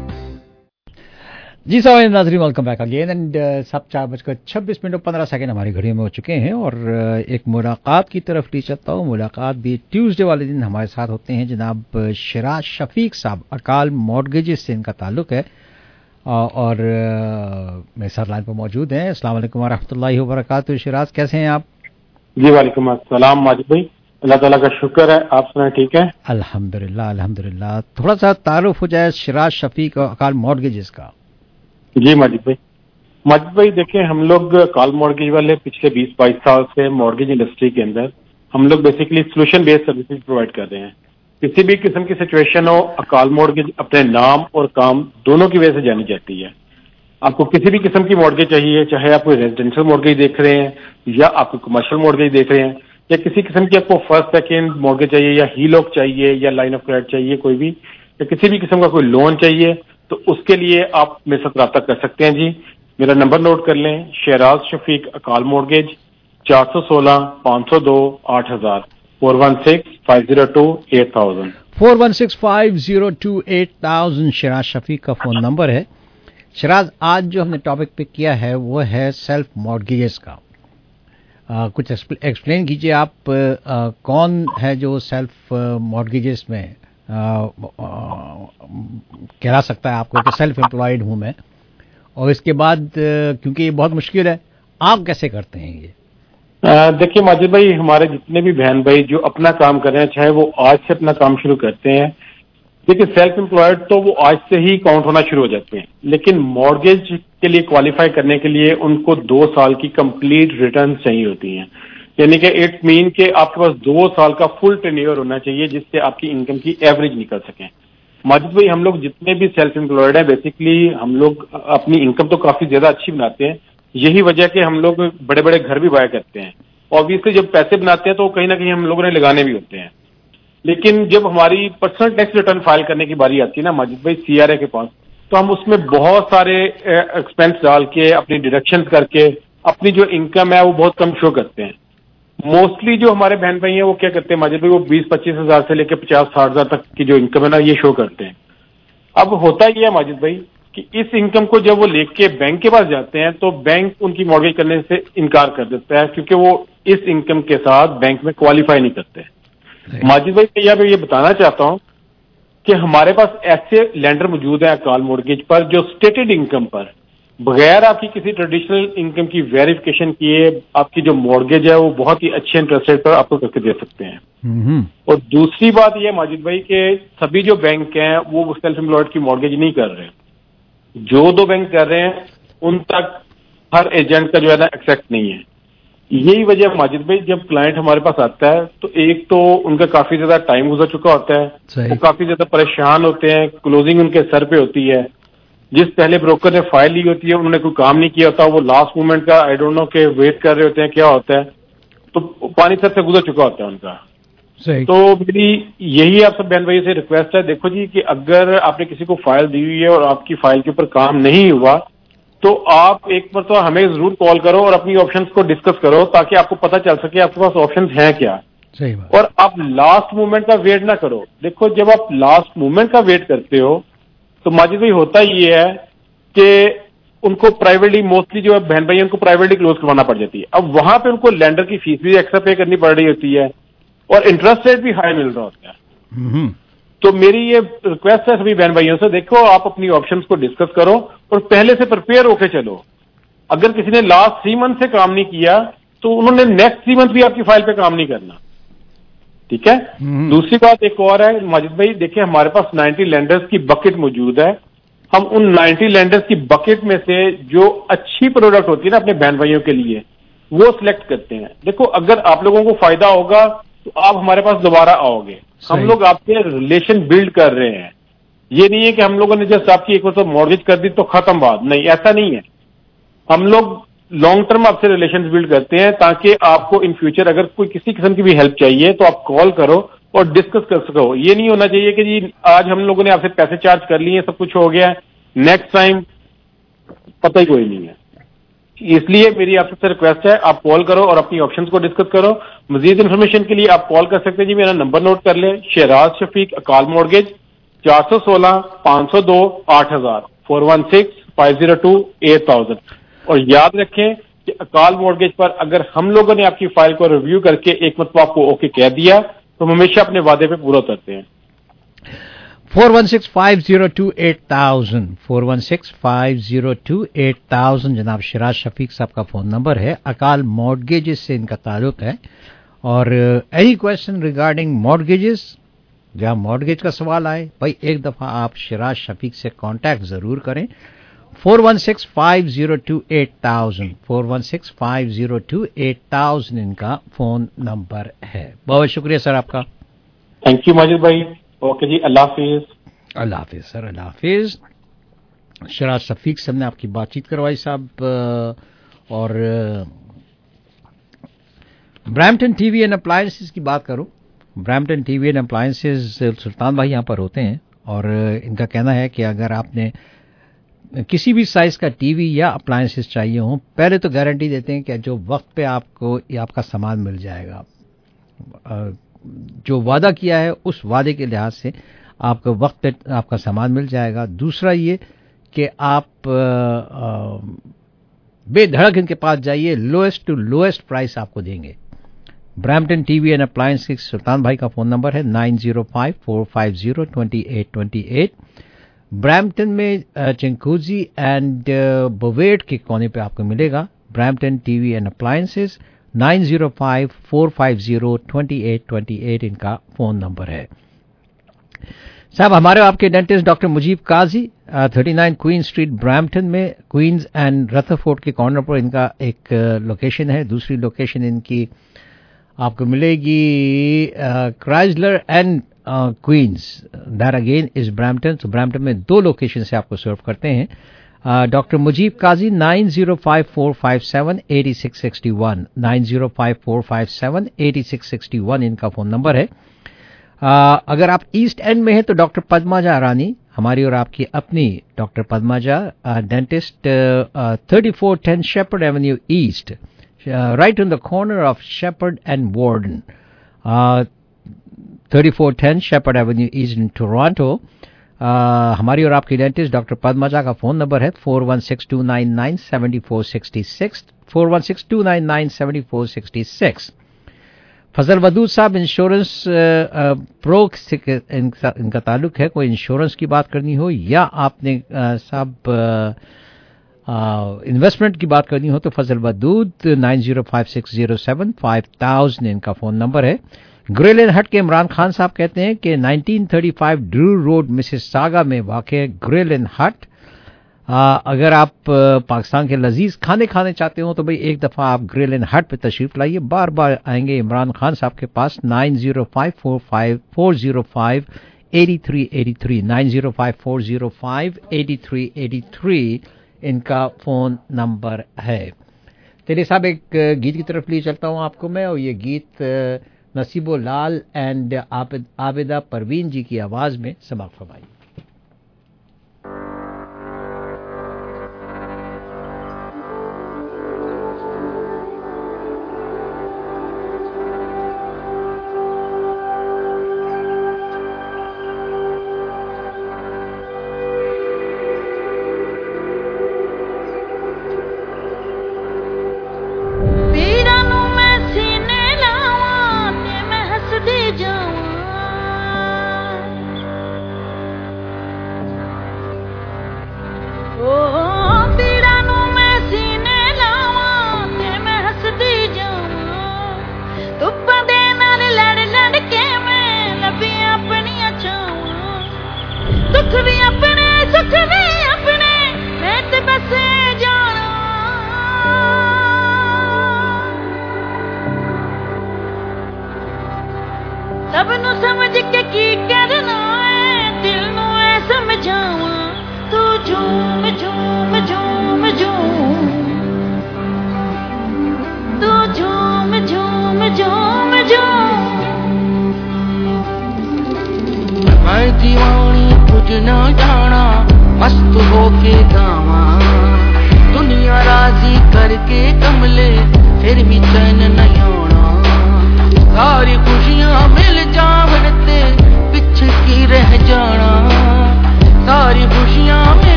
जी साहब नाज़रीन, welcome back again and सब चार बजकर छब्बीस minute और पंद्रह सेकंड हमारी घड़ी में हो चुके हैं और uh, एक मुलाकात की तरफ ले चलता हूँ। मुलाकात भी ट्यूसडे वाले दिन हमारे साथ होते हैं जनाब शिराज शफीक साहब, अकाल मॉर्गेजेस से इनका ताल्लुक है uh, और uh, मेरे साथ लाइन पर मौजूद हैं। अस्सलाम वालेकुम व रहमतुल्लाहि व बरकातुहू। शिराज कैसे हैं आप? जी वालेकुम अस्सलाम माजिद भाई, अल्लाह ताला का शुक्र है, आप सुनाए ठीक है? अल्हम्दुलिल्लाह अल्हम्दुलिल्लाह। थोड़ा सा तारुफ हो जाए शिराज शफीक और अकाल मॉर्गेजेस का। जी माजिद भाई, माजिद भाई देखिए, हम लोग कॉल मॉर्गेज वाले पिछले बीस बाईस साल से मॉर्गेज इंडस्ट्री के अंदर हम लोग basically solution based services provide कर रहे हैं। किसी भी किस्म की सिचुएशन हो, कॉल मॉर्गेज अपने नाम और काम दोनों की वजह से जानी जाती है। आपको किसी भी किस्म की मॉर्गेज चाहिए, चाहे आप कोई रेजिडेंशियल मॉर्गेज देख रहे हैं या आप कमर्शियल मॉर्गेज देख रहे हैं या किसी किस्म की आपको फर्स्ट सेकेंड मॉर्गेज चाहिए या हीलॉक चाहिए या लाइन ऑफ क्रेडिट चाहिए कोई भी, या किसी भी किस्म का कोई लोन चाहिए, तो उसके लिए आप मेरे साथ रब्ता कर सकते हैं। जी मेरा नंबर नोट कर लें, शहराज शफीक अकाल मॉर्गेज, चार सौ सोलह पाँच सौ दो आठ हजार, four one six five zero two eight thousand four one six five zero two eight thousand Shehraz Shafiq का फोन नंबर है। शहराज, आज जो हमने टॉपिक पिक किया है वो है सेल्फ मॉर्गेजेस का। आ, कुछ एक्सप्लेन कीजिए आप, आ, कौन है जो सेल्फ मॉर्गेजेस में कहला सकता है आपको कि सेल्फ एम्प्लॉयड हूं मैं, और इसके बाद क्योंकि ये बहुत मुश्किल है, आप कैसे करते हैं ये? देखिए माजिद भाई, हमारे जितने भी बहन भाई जो अपना काम कर रहे हैं, चाहे वो आज से अपना काम शुरू करते हैं, देखिए सेल्फ एम्प्लॉयड तो वो आज से ही काउंट होना शुरू हो जाते हैं, लेकिन मॉर्गेज के लिए क्वालिफाई करने के लिए उनको दो साल की कंप्लीट रिटर्न चाहिए होती हैं। यानी कि इट्स मीन कि आपके पास दो साल का फुल टेन्योर होना चाहिए जिससे आपकी इनकम की एवरेज निकल सके। माजिद भाई, हम लोग जितने भी सेल्फ एम्प्लॉयड हैं, बेसिकली हम लोग अपनी इनकम तो काफी ज्यादा अच्छी बनाते हैं। यही वजह कि हम लोग बड़े बड़े घर भी बाय करते हैं। ऑब्वियसली जब पैसे बनाते हैं तो कहीं ना कहीं हम लोगों ने लगाने भी होते हैं, लेकिन जब हमारी पर्सनल टैक्स रिटर्न फाइल करने की बारी आती है ना माजिद भाई सीआरए के पास, तो हम उसमें बहुत सारे एक्सपेंस डाल के अपनी डिडक्शन करके अपनी जो इनकम है वो बहुत कम शो करते हैं। मोस्टली जो हमारे बहन भाई हैं वो क्या करते हैं माजिद भाई, वो बीस पच्चीस हजार से लेकर पचास साठ हजार तक की जो इनकम है ना ये शो करते हैं। अब होता ही है माजिद भाई कि इस इनकम को जब वो लेके बैंक के पास जाते हैं तो बैंक उनकी मॉर्गेज करने से इनकार कर देता है, क्योंकि वो इस इनकम के साथ बैंक में क्वालिफाई नहीं करते। माजिद भाई मैं यहाँ पे ये बताना चाहता हूँ کہ ہمارے پاس ایسے لینڈر موجود ہیں اکال مورگیج پر جو اسٹیٹڈ انکم پر بغیر آپ کی کسی ٹریڈیشنل انکم کی ویریفیکیشن کیے آپ کی جو مورگیج ہے وہ بہت ہی اچھے انٹرسٹ ریٹ پر آپ کو کر کے دے سکتے ہیں. اور دوسری بات یہ ماجد بھائی کہ سبھی جو بینک ہیں وہ سیلف امپلائڈ کی مورگیج نہیں کر رہے. جو دو بینک کر رہے ہیں ان تک ہر ایجنٹ کا جو ہے نا ایکسیپٹ نہیں ہے. یہی وجہ ماجد بھائی جب کلائنٹ ہمارے پاس آتا ہے تو ایک تو ان کا کافی زیادہ ٹائم گزر چکا ہوتا ہے, وہ کافی زیادہ پریشان ہوتے ہیں, کلوزنگ ان کے سر پہ ہوتی ہے. جس پہلے بروکر نے فائل لی ہوتی ہے انہوں نے کوئی کام نہیں کیا ہوتا, وہ لاسٹ مومنٹ کا آئی ڈونٹ نو کہ ویٹ کر رہے ہوتے ہیں کیا ہوتا ہے, تو پانی سر سے گزر چکا ہوتا ہے ان کا. تو میری یہی آپ سب بہن بھائی سے ریکویسٹ ہے, دیکھو جی کہ اگر آپ نے کسی کو فائل دی ہوئی ہے اور آپ کی فائل کے اوپر کام نہیں ہوا تو آپ ایک مرتبہ ہمیں ضرور کال کرو اور اپنی آپشنز کو ڈسکس کرو تاکہ آپ کو پتہ چل سکے آپ کے پاس آپشنز ہیں کیا. اور آپ لاسٹ مومنٹ کا ویٹ نہ کرو. دیکھو جب آپ لاسٹ مومنٹ کا ویٹ کرتے ہو تو ماجد بھائی ہوتا یہ ہے کہ ان کو پرائیویٹلی موسٹلی جو ہے بہن بھائی ان کو پرائیویٹلی کلوز کروانا پڑ جاتی ہے. اب وہاں پہ ان کو لینڈر کی فیس بھی ایکسٹرا پے کرنی پڑ رہی ہوتی ہے اور انٹرسٹ ریٹ بھی ہائی مل رہا ہوتا ہے. تو میری یہ ریکویسٹ ہے سبھی بہن بھائیوں سے, دیکھو آپ اپنی آپشنز کو ڈسکس کرو اور پہلے سے پرپیئر ہو کے چلو. اگر کسی نے لاسٹ تھری منتھ سے کام نہیں کیا تو انہوں نے نیکسٹ تھری منتھ بھی آپ کی فائل پہ کام نہیں کرنا. ٹھیک ہے. دوسری بات ایک اور ہے ماجد بھائی, دیکھیں ہمارے پاس نائنٹی لینڈرز کی بکٹ موجود ہے. ہم ان نائنٹی لینڈرز کی بکٹ میں سے جو اچھی پروڈکٹ ہوتی ہے نا اپنے بہن بھائیوں کے لیے وہ سلیکٹ کرتے ہیں. دیکھو اگر آپ لوگوں کو فائدہ ہوگا تو آپ ہمارے پاس دوبارہ آؤ گے. ہم لوگ آپ کے ریلیشن بلڈ کر رہے ہیں. یہ نہیں ہے کہ ہم لوگوں نے جیسے آپ کی ایک وقت مارگیج کر دی تو ختم بات, نہیں ایسا نہیں ہے. ہم لوگ لانگ ٹرم آپ سے ریلیشن بلڈ کرتے ہیں تاکہ آپ کو ان فیوچر اگر کوئی کسی قسم کی بھی ہیلپ چاہیے تو آپ کال کرو اور ڈسکس کر سکو. یہ نہیں ہونا چاہیے کہ جی آج ہم لوگوں نے آپ سے پیسے چارج کر لیے سب کچھ ہو گیا ہے, نیکسٹ ٹائم پتہ ہی کوئی نہیں ہے. اس لیے میری آپ سے ریکویسٹ ہے آپ کال کرو اور اپنی آپشنز کو ڈسکس کرو. مزید انفارمیشن کے لیے آپ کال کر سکتے ہیں. جی میرا نمبر نوٹ کر لیں, شہراز شفیق اکال مورگیج, چار سو سولہ پانچ سو دو آٹھ ہزار four one six five zero two eight thousand. اور یاد رکھیں کہ اکال مورگیج پر اگر ہم لوگوں نے آپ کی فائل کو ریویو کر کے ایک مرتبہ آپ کو اوکے کہہ دیا تو ہم ہمیشہ اپنے وعدے پہ پورا اترتے ہیں. Four one six five zero two eight thousand four one six five zero two eight thousand جناب شراز شفیق صاحب کا فون نمبر ہے. اکال مارگیجز سے ان کا تعلق ہے اور اینی کویشچن ریگارڈنگ مارگیجز, جہاں مارگیج کا سوال آئے بھائی ایک دفعہ آپ شراز شفیق سے کانٹیکٹ ضرور کریں. Four one six five zero two eight thousand four one six five zero two eight thousand ان کا فون نمبر ہے. بہت شکریہ سر آپ کا. تھینک یو ماجد بھائی. اوکے جی, اللہ حافظ. اللہ حافظ سر, اللہ حافظ. شراز شفیق صاحب نے آپ کی بات چیت کروائی صاحب. اور Brampton T V and appliances کی بات کروں. Brampton T V and appliances Sultan بھائی یہاں پر ہوتے ہیں اور ان کا کہنا ہے کہ اگر آپ نے کسی بھی سائز کا ٹی وی یا اپلائنسز چاہیے ہوں, پہلے تو گارنٹی دیتے ہیں کہ جو وقت پہ آپ کو آپ کا سامان مل جائے گا, جو وعدہ کیا ہے اس وعدے کے لحاظ سے آپ کو وقت پہ آپ کا سامان مل جائے گا. دوسرا یہ کہ آپ بے دھڑک ان کے پاس جائیے, لوئسٹ ٹو لوئسٹ پرائس آپ کو دیں گے. Brampton T V and appliance Sultan بھائی کا فون نمبر ہے nine zero five four five zero twenty eight twenty eight. Brampton میں چنکوزی اینڈ بویٹ کے کونے پہ آپ کو ملے گا. Brampton T V and appliances nine zero five four five zero twenty eight twenty eight ان کا فون نمبر ہے. صاحب ہمارے آپ کے dentist doctor Mujeeb Qazi thirty nine Queen street Brampton میں کوئنز اینڈ رتھرفورڈ کے کارنر پر ان کا ایک لوکیشن ہے. دوسری لوکیشن ان کی آپ کو ملے گی Chrysler and Queens, there again is Brampton. تو برامپٹن میں دو لوکیشن سے آپ کو سرو کرتے ہیں. Doctor Mujeeb Qazi nine zero five four five seven eighty six sixty one nine zero five four five seven eighty six sixty one ان کا فون نمبر ہے. Uh, اگر آپ ایسٹ اینڈ میں ہیں تو ڈاکٹر پدماجا رانی ہماری اور آپ کی اپنی doctor Padmaja dentist thirty four ten Sheppard avenue east, right on the corner of Sheppard and Warden, thirty four ten Sheppard avenue east in Toronto. ہماری اور آپ کی ڈینٹسٹ ڈاکٹر پدماجا کا فون نمبر ہے four one six two nine nine seventy four sixty six four one six two nine nine seventy four sixty six Fazal Wadood साहब insurance pro से इनका, इनका ताल्लुक है, कोई इंश्योरेंस की बात करनी हो या आपने साहब इन्वेस्टमेंट की बात करनी हो तो Fazal Wadood nine zero five six zero seven five thousand इनका फ़ोन नंबर है। ग्रिल एंड हट के इमरान खान साहब कहते हैं कि nineteen thirty five Drew road Mississauga में वाक़ ग्रिल एंड हट। आ, अगर आप पाकिस्तान के लजीज खाने खाने चाहते हो तो भाई एक दफ़ा आप ग्रिल एंड हट पे तशरीफ लाइए, बार बार आएंगे इमरान खान साहब के पास। Nine zero five four five four zero five eighty three eighty three nine zero five four zero five eighty three eighty three इनका फ़ोन नंबर है। तेरे साहब एक गीत की तरफ ले चलता हूँ आपको मैं, और ये गीत नसीबो लाल एंड आबिदा परवीन जी की आवाज़ में समाअत फरमाई।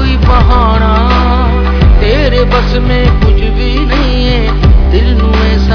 बस में कुछ भी नहीं है, दिल नू ऐसा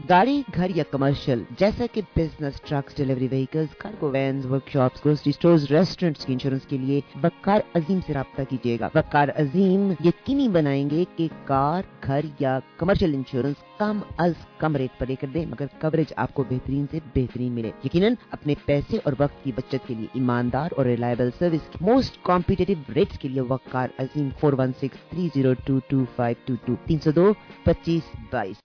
गाड़ी, घर या कमर्शियल, जैसा कि business, trucks, delivery vehicles, cargo vans, workshops, grocery stores, restaurants की इंश्योरेंस के लिए वक्कार अजीम से राब्ता कीजिएगा। वक्कार अजीम यकीनी बनाएंगे कि कार, घर या कमर्शियल इंश्योरेंस कम अज कम रेट पर लेकर दें, मगर कवरेज आपको बेहतरीन से बेहतरीन मिले। यकीनन अपने पैसे और वक्त की बचत के लिए ईमानदार और reliable service most competitive rates के लिए Waqar Azeem four one six three zero two two five two two तीन सौ दो पच्चीस बाईस।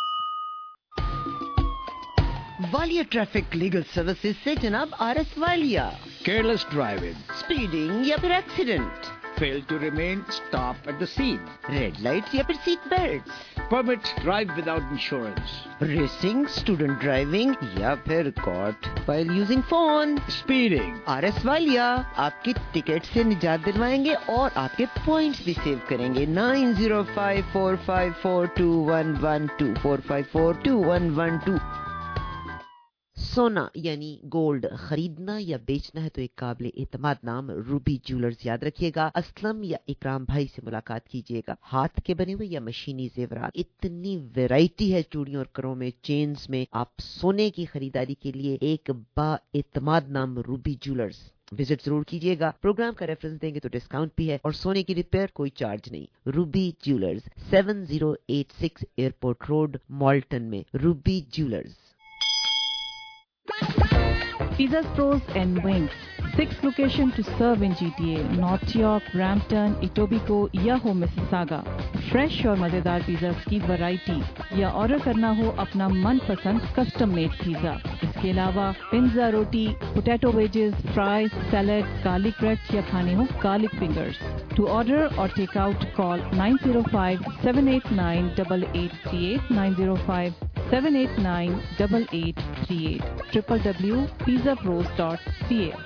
वालिया ट्रैफिक लीगल सर्विसेज से जनाब R S Walia. Careless driving, speeding या फिर accident, fail to remain stop at the scene, red lights या फिर seat belts, permit drive without insurance, racing, student driving या फिर caught while using phone, speeding. R S Walia आपकी ticket से निजात दिलवाएंगे और आपके पॉइंट्स भी सेव करेंगे। Nine zero five four five four two one one two four five four two one one two. सोना यानी गोल्ड खरीदना या बेचना है तो एक काबिल एतमाद नाम रूबी ज्वेलर्स याद रखिएगा। असलम या इकराम भाई से मुलाकात कीजिएगा। हाथ के बने हुए या मशीनी जेवरात, इतनी वैरायटी है चूड़ियों और करों में, चेन्स में। आप सोने की खरीदारी के लिए एक बा एतमाद नाम रूबी ज्वेलर्स विजिट जरूर कीजिएगा। प्रोग्राम का रेफरेंस देंगे तो डिस्काउंट भी है और सोने की रिपेयर कोई चार्ज नहीं। Ruby jewellers, seven zero eight six airport road, Malton में। Ruby jewellers. Pizzas Pros and Wings. Six locations to serve in G T A: North York, Brampton, Etobicoke या हो Mississauga. फ्रेश और मजेदार pizzas की variety या order करना हो अपना मनपसंद कस्टम मेड पिज़्ज़ा। इसके अलावा पिज़्ज़ा, रोटी, potato wedges, fries, salad, garlic bread या खाने हो garlic fingers. To order or take out, call nine zero five seven eight nine eight eight three eight, nine zero five seven eight nine eight eight three eight, w w w dot pizza pros dot c a।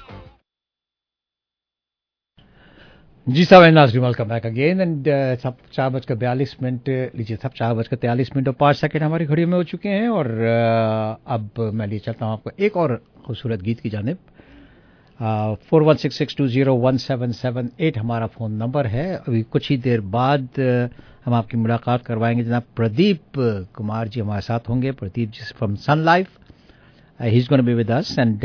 जी साहब and नाज़रीन, welcome back again and सब चार बजकर बयालीस minute लीजिए सब चार बजकर तैंतालीस मिनट और पाँच सेकंड हमारी घड़ी में हो चुके हैं और uh, अब मैं लिए चलता हूँ आपको एक और खूबसूरत गीत की जानिब। Four one six six two zero one seven seven eight हमारा फ़ोन नंबर है। अभी कुछ ही देर बाद हम आपकी मुलाकात करवाएंगे। जनाब प्रदीप कुमार जी हमारे साथ होंगे। Pradeep ji from Sun Life, he is gonna be with us and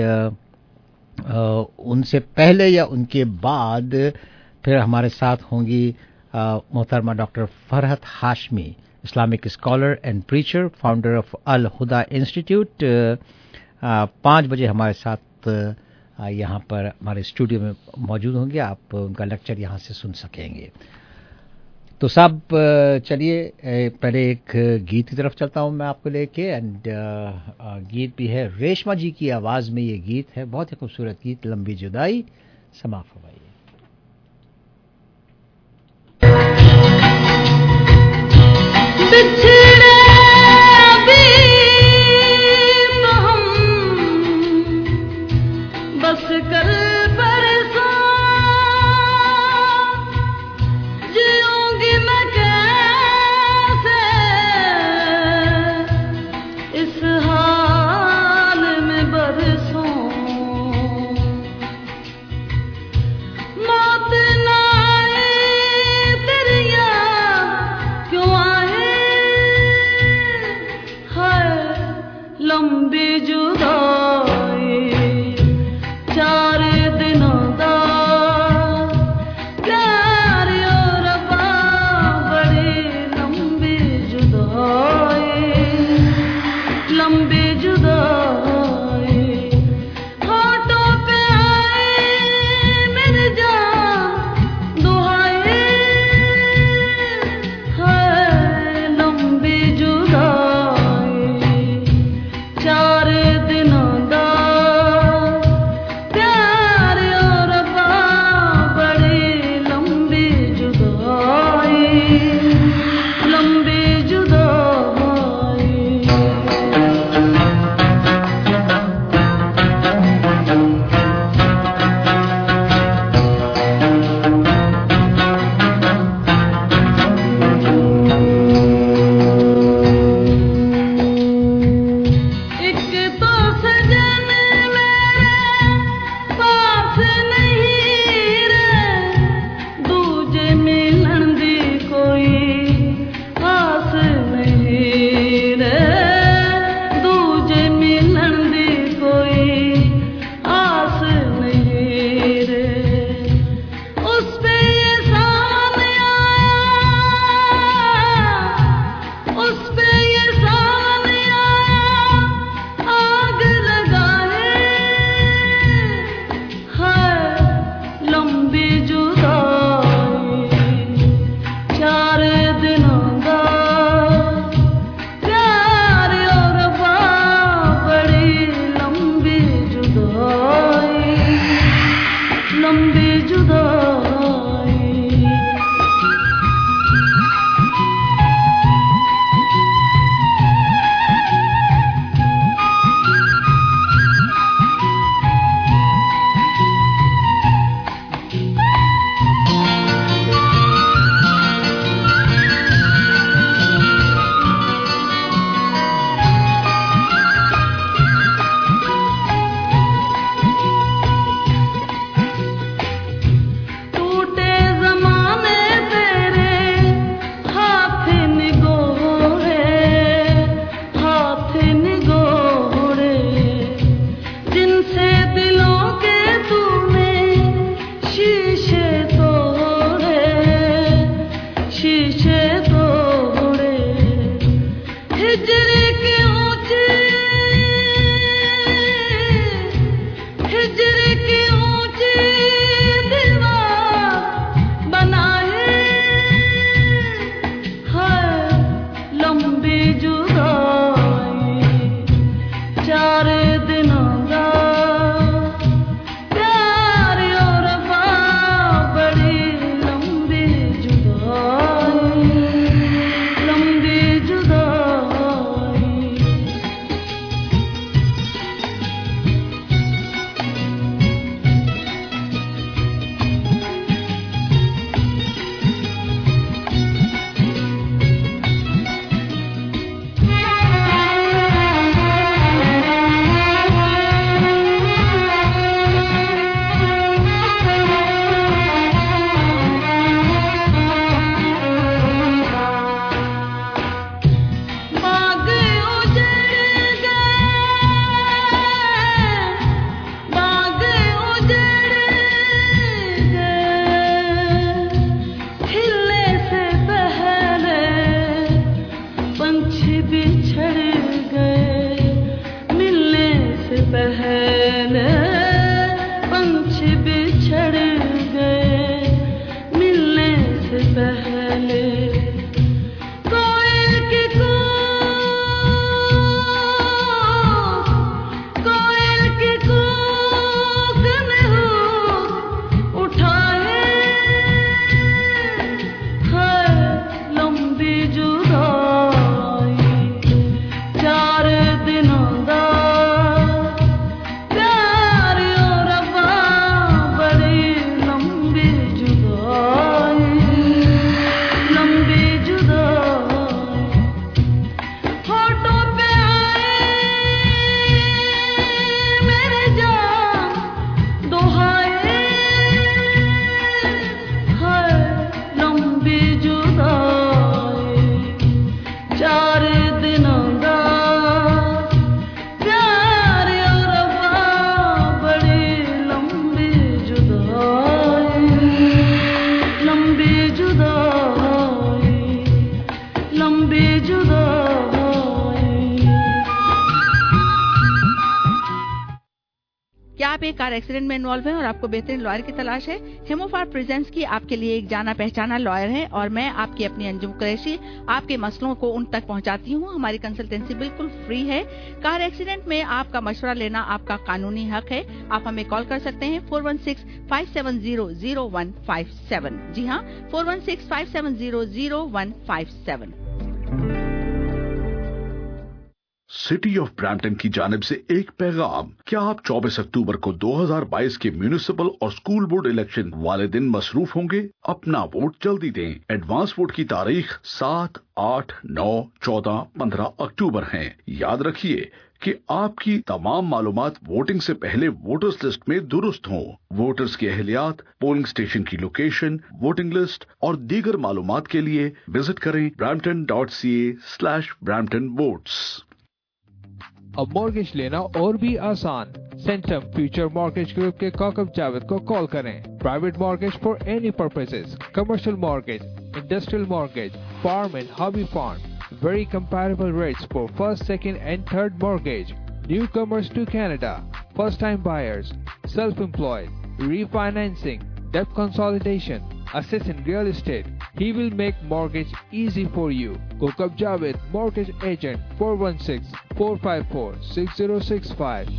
उनसे पहले या उनके बाद फिर हमारे साथ होंगी मोहतरमा doctor Farhat Hashmi, Islamic scholar and preacher, founder of Al Huda institute. पाँच बजे हमारे साथ यहाँ पर हमारे स्टूडियो में मौजूद होंगे। आप उनका लेक्चर यहाँ से सुन सकेंगे। तो साहब चलिए पहले एक गीत की तरफ चलता हूँ मैं आपको लेके एंड गीत भी है रेशमा जी की आवाज़ में। ये गीत है बहुत ही खूबसूरत गीत, लंबी जुदाई। समाप्त फरमाइए। बिछड़े अभी तो हम बस कल परसों, जीऊंगी मैं कैसे इस हाल में बरसों। मौत ना आए तेरी याद क्यों आए, लंबी जुदाई चार दिनों दा प्यार और रब्बा, बड़ी लंबी जुदाई, लंबी जुदाई। होठों पे आए मेरे जान दुहाई, है लंबी जुदाई चार दिनों दा प्यार और रब्बा, बड़ी लंबी जुदाई, लंबी जुदाई। एक तो सजन मेरे पास नहीं रे, दूजे मिलन दी कोई शीशे तोड़े हिजरे के ऊंचे हिजरे के ऊंचे दीवार बनाए है लंबी जुदाई चार दिनों का प्यार और वफा बड़ी लंबी जुदाई लंबी जुदाई बाग उजड़ गए बाग उजड़ गए खिलने से पहले पंछी बिछड़ गए मिलने से पहले पंछी बिछड़ गए मिलने से पहले कोयल की कूक कोयल की कूक ने हुक उठाए है लंबी जुदाई चार दिनों का प्यार और वफा बड़ी लंबी जुदाई लंबी जुदाई होठों पे आए मेरे जान दुहाए है लंबी जुदाई चार दिनों का प्यार और वफा बड़ी लंबी जुदाई लंबी जुदाई लंबी जुदाई क्या आप एक कार एक्सीडेंट में इन्वॉल्व हैं और आपको बेहतरीन लॉयर की तलाश है? हेमोफार प्रेजेंट्स की आपके लिए एक जाना पहचाना लॉयर है और मैं आपकी अपनी अंजुम कुरैशी आपके मसलों को उन तक पहुंचाती हूं। हमारी कंसल्टेंसी बिल्कुल फ्री है। कार एक्सीडेंट में आपका मशवरा लेना आपका कानूनी हक है। आप हमें कॉल कर सकते हैं four one six five seven zero zero one five seven. जी हाँ, four one six five seven zero zero one five seven. City of Brampton की जानिब से एक पैगाम। क्या आप चौबीस अक्टूबर को दो हज़ार बाईस के म्यूनिसिपल और स्कूल बोर्ड इलेक्शन वाले दिन मसरूफ होंगे? अपना वोट जल्दी दें। एडवांस वोट की तारीख सात, आठ, नौ, चौदह, पंद्रह अक्टूबर है। याद रखिए कि आपकी तमाम मालूमात वोटिंग से पहले वोटर्स लिस्ट में दुरुस्त हों। वोटर्स की अहलियात, पोलिंग स्टेशन की लोकेशन, वोटिंग लिस्ट और दीगर मालूमात के लिए विजिट करें Brampton dot C A slash Brampton votes. अब मॉर्गेज लेना और भी आसान। सेंटम फ्यूचर मॉर्गेज ग्रुप के काकब जावेद को कॉल करें। Private mortgage for any purposes, commercial mortgage, industrial mortgage, farm and hobby farm, very comparable rates for first, second and third mortgage. Newcomers to Canada, first time buyers, self-employed, refinancing, debt consolidation, assist in real estate. He will make mortgage easy for you. Kokab Javed, mortgage agent, four one six, four five four, six zero six five.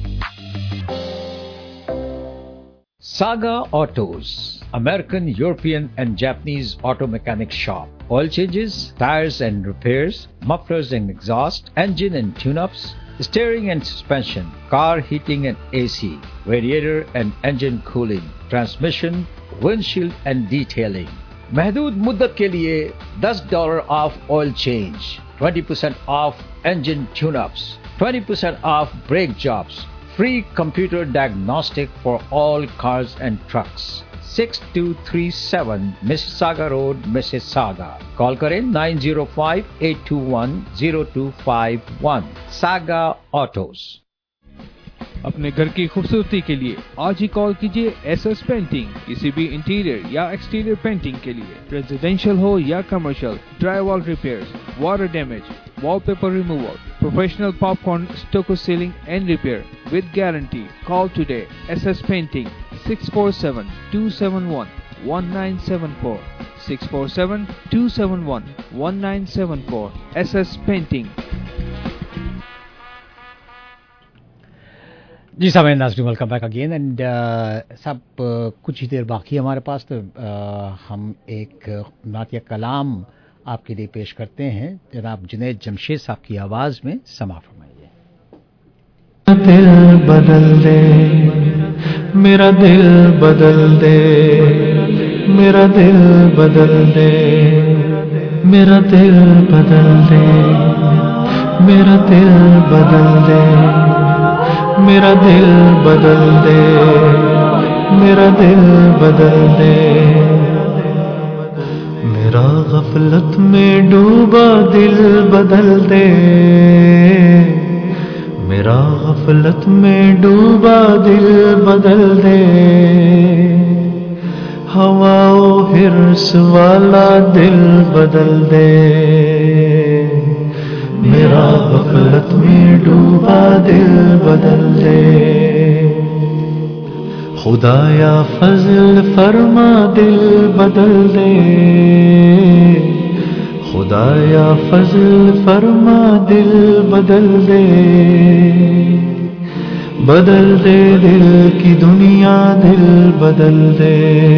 Saga Autos, American, European and Japanese auto mechanic shop. Oil changes, tires and repairs, mufflers and exhaust, engine and tune-ups, steering and suspension, car heating and A C, radiator and engine cooling, transmission, windshield and detailing. महदूद मुद्दत के लिए ten dollars off oil change, twenty percent off engine tune-ups, twenty percent off brake jobs, free computer diagnostic for all cars and trucks. six two three seven Mississauga Road, Mississauga. Call करें nine zero five, eight two one, zero two five one. Saga Autos. अपने घर की खूबसूरती के लिए आज ही call कीजिए एस एस पेंटिंग। किसी भी इंटीरियर या एक्सटीरियर पेंटिंग के लिए, रेजिडेंशियल हो या commercial, dry wall repairs, water damage, wallpaper removal, professional popcorn, stucco ceiling and repair with guarantee. Call today. S S Painting six four seven, two seven one, one nine seven four six four seven, two seven one, one nine seven four. S S Painting. जी सामने नाज़रीन, welcome back again and सब कुछ ही देर बाकी हमारे पास, तो uh, हम एक नातिया कलाम आपके लिए पेश करते हैं जनाब जुनैद जमशेद साहब की आवाज में। समा फरमाइए। दिल बदल दे, मेरा दिल बदल दे, मेरा दिल बदल दे, मेरा दिल बदल दे, मेरा दिल बदल दे, मेरा दिल बदल दे, मेरा दिल बदल दे, मेरा गफलत में डूबा दिल बदल दे, मेरा गफलत में डूबा दिल बदल दे, हवाओ हिर्स वाला दिल बदल दे, मेरा गफलत में डूबा दिल बदल दे, खुदाया फजल फरमा दिल बदल दे, खुदाया फजल फरमा दिल बदल दे, बदल दे दिल की दुनिया दिल बदल दे,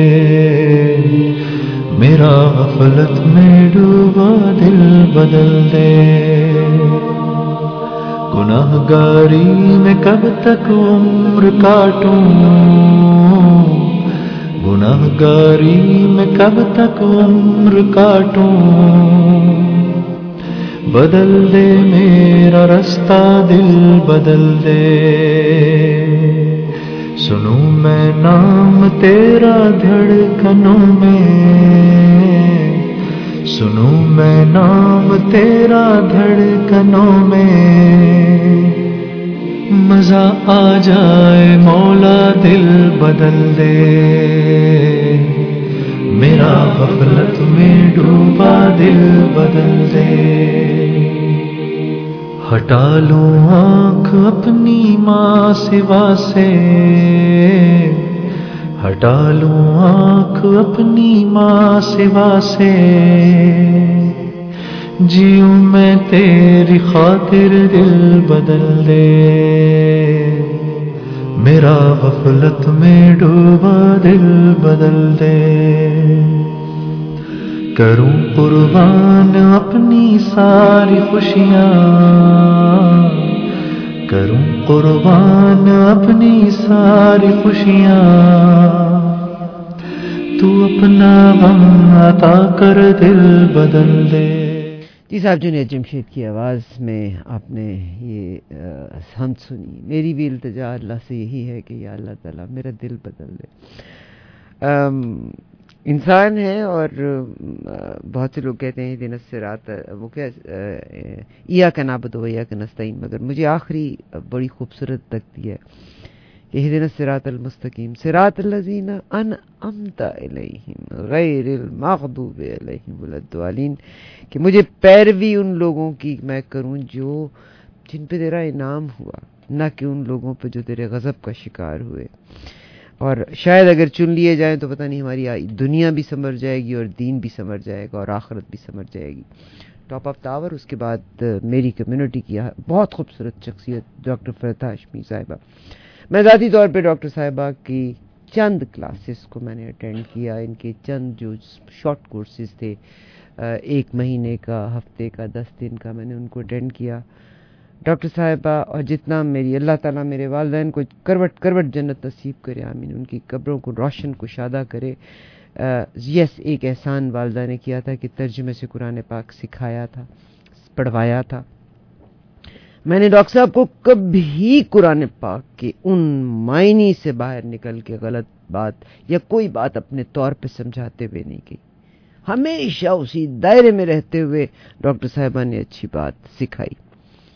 मेरा गफलत में डूबा दिल बदल दे, गुनाहगारी में कब तक उम्र काटूं, गुनाहगारी में कब तक उम्र काटूं, बदल दे मेरा रास्ता दिल बदल दे, सुनूं मैं नाम तेरा धड़कनों में, सुनूं मैं नाम तेरा धड़कनों में, मजा आ जाए मौला दिल बदल दे, मेरा गफलत में डूबा दिल बदल दे, हटा लूं आँख अपनी माँ सिवा से, हटा लूं आँख अपनी माँ सिवा से, जीऊं मैं तेरी खातिर दिल बदल दे, मेरा गफलत में डूबा दिल बदल दे, करूं कुर्बान अपनी सारी खुशियाँ, करूं कुर्बान अपनी सारी खुशियाँ, तू अपना गम अता कर दिल बदल दे। जी साहब, जुनैद जमशेद की आवाज़ में आपने ये हमद सुनी। मेरी भी इल्तिजा अल्लाह से यही है कि या अल्लाह ताला मेरा दिल बदल दे। इंसान है और बहुत से लोग कहते हैं दिन से रात वो क्या इया का नाबुद व इया का नस्तईन, मगर मुझे आखिरी बड़ी खूबसूरत लगती है कि दिन सिरातल मुस्तकीम सिरातल लज़ीना अनअमता अलैहिम गैरिल मग़दूबि अलैहिम वलद्दालिन, कि मुझे पैरवी उन लोगों की मैं करूं जो जिन पे तेरा इनाम हुआ, ना कि उन लोगों पे जो तेरे गज़ब का शिकार हुए। और शायद अगर चुन लिए जाएं तो पता नहीं हमारी दुनिया भी संवर जाएगी और दीन भी संवर जाएगा और आखिरत भी संवर जाएगी। टॉप ऑफ टावर, उसके बाद मेरी कम्युनिटी की बहुत खूबसूरत शख्सियत डॉक्टर फ़रता हाशमी साहिबा। मैं ज़ाती तौर पे डॉक्टर साहिबा की चंद क्लासेस को मैंने अटेंड किया, इनके चंद जो शॉर्ट कोर्सेज थे, एक महीने का, हफ्ते का, दस दिन का, मैंने उनको अटेंड किया। डॉक्टर साहिबा और जितना मेरी अल्लाह ताला मेरे वालिदैन को करवट करवट जन्नत नसीब करे, आमीन, उनकी कब्रों को रोशन कुशादा करे। यस, एक एहसान वालिदा ने किया था कि तर्जुमे से कुरान पाक सिखाया था, पढ़वाया था। मैंने डॉक्टर साहब को कभी कुरान पाक के उन मायने से बाहर निकल के गलत बात या कोई बात अपने तौर पे समझाते हुए नहीं की। हमेशा उसी दायरे में रहते हुए डॉक्टर साहिबा ने अच्छी बात सिखाई।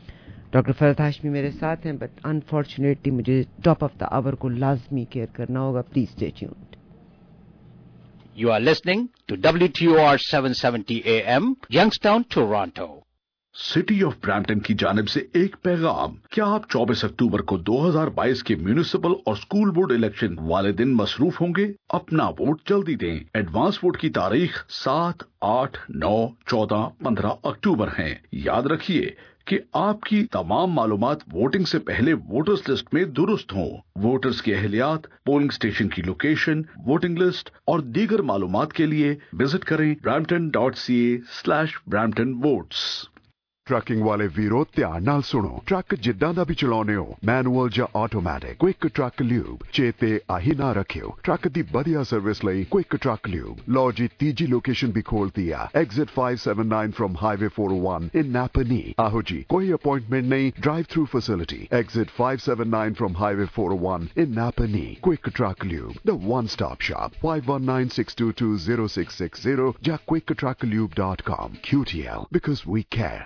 ڈاکٹر فرحت ہاشمی میرے ساتھ ہیں, بٹ انفارچونیٹلی مجھے ٹاپ آف دا آور کو لازمی کیئر کرنا ہوگا. Please stay tuned. You are listening to W T O R seven seventy A M, Youngstown, Toronto. City of Brampton کی جانب سے ایک پیغام. کیا آپ چوبیس اکتوبر کو دو ہزار بائیس کے میونسپل اور اسکول بورڈ الیکشن والے دن مصروف ہوں گے؟ اپنا ووٹ جلدی دیں. ایڈوانس ووٹ کی تاریخ سات آٹھ نو چودہ پندرہ اکتوبر ہیں. یاد رکھیے کہ آپ کی تمام معلومات ووٹنگ سے پہلے ووٹرز لسٹ میں درست ہوں. ووٹرز کی اہلیات، پولنگ اسٹیشن کی لوکیشن، ووٹنگ لسٹ اور دیگر معلومات کے لیے وزٹ کریں Brampton dot C A slash Brampton votes. Trucking ਵਾਲੇ ਵੀਰੋ ਧਿਆਨ ਨਾਲ ਸੁਣੋ. ਟਰੱਕ ਜਿੱਦਾਂ ਦਾ ਵੀ ਚਲਾਉਣੇ ਹੋ, ਮੈਨੂਅਲ ਜਾਂ ਆਟੋਮੈਟਿਕ, ਕੁਇਕ ਟਰੱਕ ਲਿਊਬ ਚੇਤੇ ਆਹੀ ਨਾ ਰੱਖਿਓ. ਟਰੱਕ ਦੀ ਵਧੀਆ ਸਰਵਿਸ ਲਈ ਕੁਇਕ ਟਰੱਕ ਲਿਊਬ. ਲਓ ਜੀ ਤੀਜੀ ਲੋਕੇਸ਼ਨ ਵੀ ਖੋਲਤੀ ਆ, exit five seventy-nine from highway four oh one in Napanee. ਆਹੋ ਜੀ, ਕੋਈ ਅਪਾਇੰਟਮੈਂਟ ਨਹੀਂ, drive through facility. Exit five seventy-nine from highway four oh one in Napanee. Quick truck lube, the one stop shop. five one nine six two two zero six six zero ਜਾਂ quick truck lube dot com. Q T L, because we care.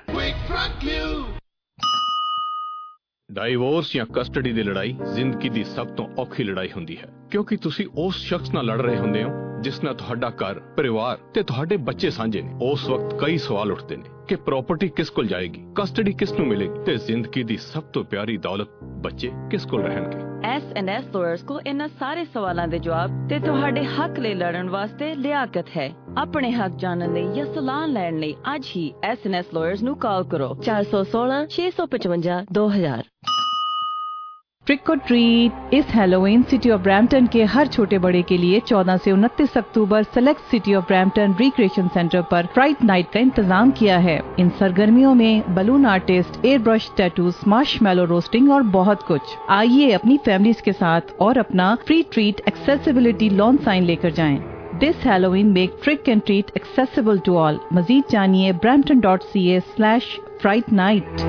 Divorce ਜਾਂ custody ਦੀ ਲੜਾਈ ਜ਼ਿੰਦਗੀ ਦੀ ਸਭ ਤੋਂ ਔਖੀ ਲੜਾਈ ਹੁੰਦੀ ਹੈ, ਕਿਉਂਕਿ ਤੁਸੀਂ ਉਸ ਸ਼ਖਸ ਨਾਲ ਲੜ ਰਹੇ ਹੁੰਦੇ ਹੋ ਜਿਸ ਨਾਲ ਤੁਹਾਡਾ ਘਰ, ਪਰਿਵਾਰ ਤੇ ਤੁਹਾਡੇ ਬੱਚੇ ਸਾਂਝੇ ਨੇ. ਉਸ ਵਕਤ ਕਈ ਸਵਾਲ ਉੱਠਦੇ ਨੇ ਕਿ ਪ੍ਰਾਪਰਟੀ ਕਿਸ ਕੋਲ ਜਾਏਗੀ, ਕਸਟਡੀ ਕਿਸ ਨੂੰ ਮਿਲੇਗੀ ਤੇ ਜ਼ਿੰਦਗੀ ਦੀ ਸਭ ਤੋਂ ਪਿਆਰੀ ਦੌਲਤ ਬੱਚੇ ਕਿਸ ਕੋਲ ਰਹਿਣਗੇ. ਐਸ ਐਂਡ ਐਸ ਲਾਇਰਸ ਕੋ ਇਹਨਾਂ ਸਾਰੇ ਸਵਾਲਾਂ ਦੇ ਜਵਾਬ ਤੇ ਤੁਹਾਡੇ ਹੱਕ ਲਈ ਲੜਨ ਵਾਸਤੇ ਲਿਆਕਤ ਹੈ. ਆਪਣੇ ਹੱਕ ਜਾਣਨ ਲਈ ਜਾਂ ਸਲਾਹ ਲੈਣ ਲਈ ਅੱਜ ਹੀ ਐਸ ਐਂਡ ਐਸ ਲਾਇਰਸ ਨੂੰ ਕਾਲ ਕਰੋ ਚਾਰ ਸੌ ਸੋਲਾਂ ਛੇ ਸੌ ਪਚਵੰਜਾ ਦੋ ਹਜ਼ਾਰ. ट्रिक और ट्रीट इस हैलोवीन सिटी ऑफ ब्रैम्पटन के हर छोटे बड़े के लिए चौदह से उनतीस अक्टूबर select city of Brampton recreation centre पर फ्राइट नाइट का इंतजाम किया है. इन सरगर्मियों में balloon artist, air brush tattoos, marshmallow roasting और बहुत कुछ. आइए अपनी फैमिलीज के साथ और अपना free treat accessibility lawn sign लेकर जाएं. This Halloween make trick and treat accessible to all. मजीद जानिए Brampton dot C A slash fright night.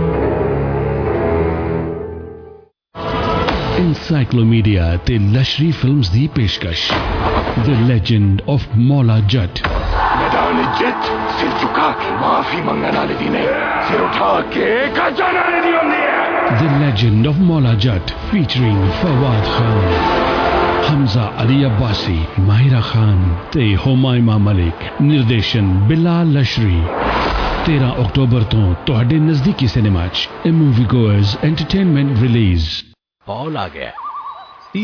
Encyclomedia تے لشری فلمز دی پیشکش. The Legend of مولا جٹ. میدان جت سر جھکا کے معافی منگنا لیتی نے سر اٹھا کے کچانا لیتی ہوندی ہے. The Legend of مولا جٹ featuring فواد خان, حمزہ علی عباسی, ماہرہ خان تے ہمائمہ ملک. نردیشن بلال لشری. تیرہ اکتوبر تو تہاڈے نزدیکی سینما چ اے movie goers entertainment release. Fall آ گیا.